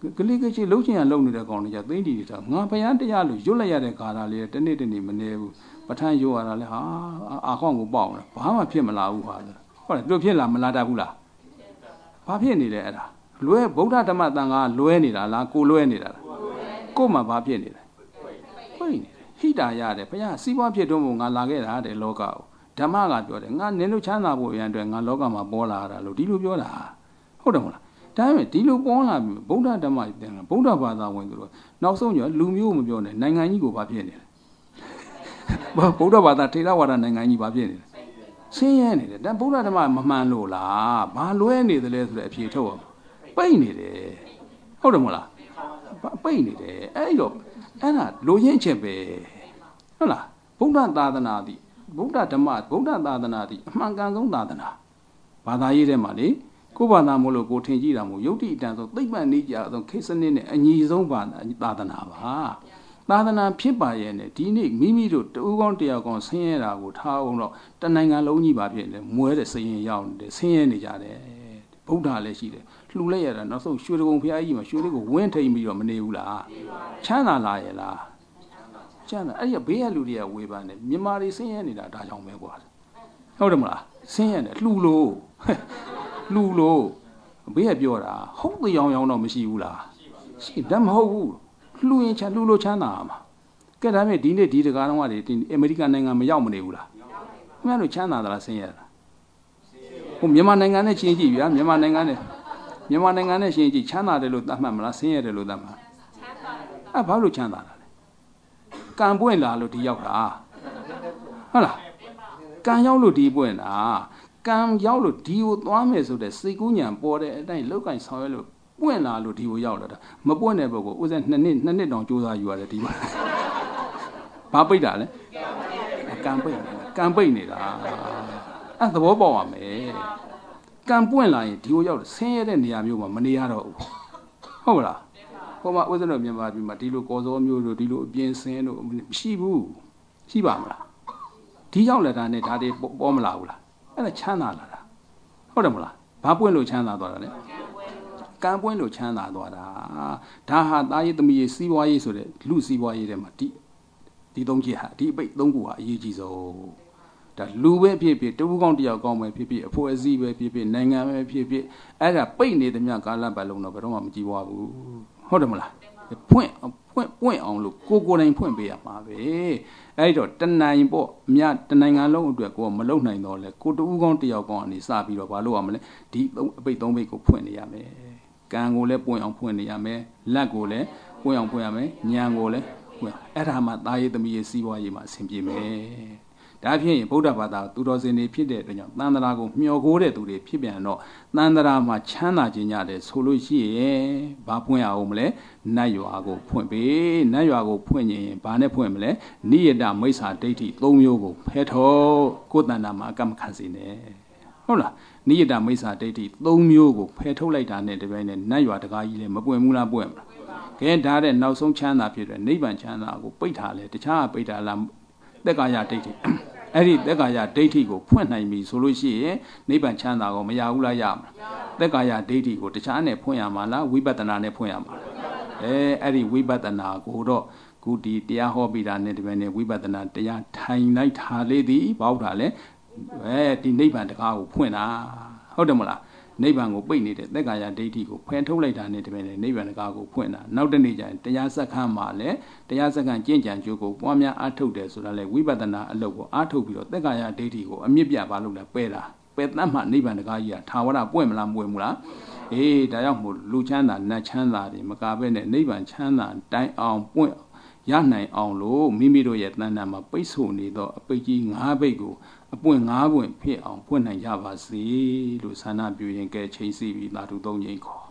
ကလေးကချင်းလုံးချင်းရလုံးနေတဲ့ကောင်တွေကြသိန်းတီတွေငါဘုရားတရားလို့ရွတ်လိုက်ရတဲ့ကာလာလေးတနေ့တနေ့မနေဘူးပဋ္ဌာန်းရွတ်ရတာလေဟာအာခေါင်ကိုပေါက်တယ်ဘာမှဖြစ်မလာဘူးဟာဟုတ်တယ်သူဖြစ်လာမလာတတ်ဘူးလားဘာဖြစ်နေလဲအဲ့ဒါလွဲဗုဒ္ဓဓမ္မတန်ခါလွဲနေတာလားကိုလွဲနေတာလားကို့မှာဘာဖြစ်နေလဲပိတ်နေတယ်ဟိတာရတယ်ဘုရားစီးပွားဖြစ်တော့ငါလာခဲ့တာတဲ့လောကကိုဓမ္မကပြောတယ်ငါနင်းလို့ချမ်းသာဖို့အရင်အတွက်ငါလောကမှာပေါ်လာတာလို့ဒီလိုပြောတာဟုတ်တယ်မလားဒါပေမဲ့ဒီလိုပေါ်လာပြီဗုဒ္ဓဓမ္မသင်္ကန်းဗုဒ္ဓဘာသာဝင်သူတို့နောက်ဆုံးကျလူမျိုးမပြောနဲ့နိုင်ငံကြီးကိုဘာဖြစ်နေလဲဗုဒ္ဓဘာသာထေရဝါဒနိုင်ငံကြီးဘာဖြစ်နေလဲဆင်းရဲနေတယ်ဒါဗုဒ္ဓဓမ္မမမှန်လို့လားဘာလွဲနေသလဲဆိုတဲ့အဖြေထုတ်အောင်ပိတ်နေတယ်ဟုတ်တယ်မလားပိတ်နေတယ်အဲ့တော့အဲ့ဒါလိုရင်းချက်ပဲဟုတ်လားဗုဒ္ဓသာသနာသည်ဗုဒ္ဓဓမ္မဗုဒ္ဓသာသနာသည်အမှန်ကန်ဆုံးသာသနာဘာသာရေးထဲမှာလေကိုယ်ဘာသာမို့လို့ကိုထင်ကြည့်တာမို့ယုတ်တိအတန်ဆုံးသိမ့်မှန်နေကြဆုံးခေတ်စနစ်နဲ့အညီဆုံးဘာသာသနာပါသာသနာဖြစ်ပါရဲ့နဲ့ဒီနေ့မိမိတို့တူကောင်းတယောက်ကောင်းဆင်းရဲတာကိုထားအောင်တော့တနိုင်ငံလုံးကြီးပါဖြစ်နေမွဲတဲ့စရင်ရောက်နေတယ်ဆင်းရဲနေကြတယ်ဗုဒ္ဓလည်းရှိတယ်လှူလိုက်ရတာနောက်ဆုံးရွှေတကုံဖျားကြီးမှာရွှေလေးကိုဝင်းထိန်ပြီးတော့မနေဘူးလားချမ်းသာလာရဲ့လားချမ်းသာအဲ့ဒီဘေးကလူတွေကဝေဖန်တယ်မြန်မာတွေဆင်းရဲနေတာဒါကြောင့်ပဲကွာဟုတ်တယ်မလားဆင်းရဲတယ်လှူလို့လှူလို့ဘေးကပြောတာဟုတ်တရားရောင်တော့မရှိဘူးလားရှိတယ်မဟုတ်ဘူးလှူရင်ချမ်းလှူလို့ချမ်းသာမှာကဲဒါပေမဲ့ဒီနေ့ဒီတကားတော့ကဒီအမေရိကန်နိုင်ငံမရောက်မနေဘူးလားခင်ဗျားတို့ချမ်းသာသလားဆင်းရဲလားဟိုမြန်မာနိုင်ငံနဲ့ချင်းကြည့်ဗျာမြန်မာနိုင်ငံနဲ့မြန်မာနိုင်ငံနဲ့ချင်းကြည့်ချမ်းသာတယ်လို့သတ်မှတ်မလားဆင်းရဲတယ်လို့သတ်မှတ်ချမ်းသာတယ်အဲ့ဘာလို့ချမ်းသာတာလဲကံပွင့်လာလို့ဒီရောက်တာဟုတ်လားကံရောက်လို့ဒီပွင့်တာကံရောက်လို့ဒီကိုသွားမယ်ဆိုတဲ့စိတ်ကူးညံပေါ်တဲ့အတိုင်းလောက်ကင်ဆောင်ရွက်လို့ပွင့်လာလို့ဒီကိုရောက်လာတာမပွင့်တဲ့ဘက်ကိုဥစ္စာနှစ်နှစ်နှစ်နှစ်တောင်ကြိုးစားယူရတယ်ဒီမှာဘာပိတ်တာလဲကံပိတ်ကံပိတ်နေတာအဲ့သဘောပေါက်ရမယ်ကံပွင့်လာရင်ဒီကိုရောက်ဆင်းရဲတဲ့နေရာမျိုးမှာမနေရတော့ဘူးဟုတ်မလားဟိုမှာဥစ္စာတို့မြန်မာပြည်မှာဒီလိုကော်စောမျိုးတို့ဒီလိုအပြင်းစင်းတို့မရှိဘူးရှိပါမလားဒီရောက်လာတာနဲ့ဒါတွေပေါ်မလာဘူးလားအဲ့ဒါချမ်းသာလာတာဟုတ်တယ်မလားဘာပွင့်လို့ချမ်းသာသွားတာလဲကံပွင့်လို့ချမ်းသာသွားတာဒါဟာတာရေးသမီးရေးစီးပွားရေးဆိုတဲ့လူစီးပွားရေးထဲမှာဒီဒီသုံးချက်ဟာဒီအပိတ်သုံးခုဟာအရေးကြီးဆုံးဒါလူပဲဖြစ်ဖြစ်တူကောင်းတယောက်ကောင်းပဲဖြစ်ဖြစ်အဖွဲ့အစည်းပဲဖြစ်ဖြစ်နိုင်ငံပဲဖြစ်ဖြစ်အဲ့ဒါပိတ်နေသမျှကာလပတ်လုံးတော့ဘယ်တော့မှမကြည့်ပါဘူးဟုတ်တယ်မလားဖွင့်ဖွင့်ပွင့်အောင်လို့ကိုကိုယ်တိုင်ဖွင့်ပေးရမှာပဲအဲ့တော့တနိုင်ပေါ့အများတနိုင်ငံလုံးအတွက်ကိုမလုံနိုင်တော့လဲကိုတူကောင်းတယောက်ကောင်းအနေစပြီးတော့ဘာလို့ရမလဲဒီအပိတ်သုံးပိတ်ကိုဖွင့်နေရမယ်ကံကိုလည်းပွင့်အောင်ဖွင့်နေရမယ်လက်ကိုလည်းပွင့်အောင်ဖွင့်ရမယ်ဉာဏ်ကိုလည်းပွင့်အဲ့ဒါမှသားရေးသမီးရေးစီးပွားရေးမှာအဆင်ပြေမယ်ဒါဖြစ်ရင်ဗုဒ္ဓဘာသာသူတော်စင်တွေဖြစ်တဲ့အတွက်ကြောင့်သန္တရာကိုမျှော်ကိုးတဲ့သူတွေဖြစ်ပြန်တော့သန္တရာမှာချမ်းသာခြင်းရတယ်ဆိုလို့ရှိရင်ဘာဖွင့်ရအောင်မလဲနတ်ရွာကိုဖွင့်ပေးနတ်ရွာကိုဖွင့်ရင်ဘာနဲ့ဖွင့်မလဲနိယတမိစ္ဆာဒိဋ္ဌိသုံးမျိုးကိုဖဲထုတ်ကိုယ်တဏ္ဍာမှာအကမ္မခံစေနဲ့ဟုတ်လားနိယတမိစ္ဆာဒိဋ္ဌိသုံးမျိုးကိုဖဲထုတ်လိုက်တာနဲ့တပြိုင်နက်နတ်ရွာတကားကြီးလည်းမပွင့်ဘူးလားပွင့်မလားကဲဒါတဲ့နောက်ဆုံးချမ်းသာဖြစ်တဲ့နိဗ္ဗာန်ချမ်းသာကိုပိတ်ထားလဲတခြားပိတ်ထားလားသက်ကာယဒိဋ္ဌိအဲ့ဒီသက်ကာယဒိဋ္ဌိကိုဖွင့်နိုင်ပြီဆိုလို့ရှိရင်နိဗ္ဗာန်ချမ်းသာကိုမရဘူးလားရမလားသက်ကာယဒိဋ္ဌိကိုတခြားနဲ့ဖွင့်ရမှာလားဝိပဿနာနဲ့ဖွင့်ရမှာလားအဲအဲ့ဒီဝိပဿနာကိုတော့ခုဒီတရားဟောပြီးတာနဲ့ဒီပဲနဲ့ဝိပဿနာတရားထိုင်လိုက်တာလေးဒီဘောက်တာလဲအဲဒီနိဗ္ဗာန်တကားကိုဖွင့်တာဟုတ်တယ်မလားနိဗ္ဗာန်ကိုပိတ်နေတဲ့သက်ကာယဒိဋ္ဌိကိုဖွင့်ထုတ်လိုက်တာနဲ့ဒီပဲနဲ့နိဗ္ဗာန်တကားကိုဖွင့်တာနောက်တနေ့ကျရင်တရားစက္ခန်းမှာလဲတရားစက္ခန်းကျင့်ကြံကြိုးကိုပွားများအားထုတ်တယ်ဆိုတာလဲဝိပဿနာအလုပ်ကိုအားထုတ်ပြီးတော့သက်ကာယဒိဋ္ဌိကိုအမြင့်ပြပါလို့လဲပယ်တာပယ်တတ်မှနိဗ္ဗာန်တကားကြီးကထာဝရပွင့်မလားမပွင့်ဘူးလားအေးဒါကြောင့်မို့လူချမ်းသာနတ်ချမ်းသာတွေမကဘဲနဲ့နိဗ္ဗာန်ချမ်းသာတိုင်အောင်ပွင့်ရနိုင်အောင်လို့မိမိတို့ရဲ့တဏ္ဍာမှာပိတ်ဆို့နေသောအပိတ်ကြီး၅ပိတ်ကိုအပွင့်၅ပွင့်ဖြစ်အောင်ပွင့်နိုင်ကြပါစေလို့ဆန္ဒပြုရင်ကဲချိန်စီပြီးသာဓုသုံးငိမ့်ခေါ်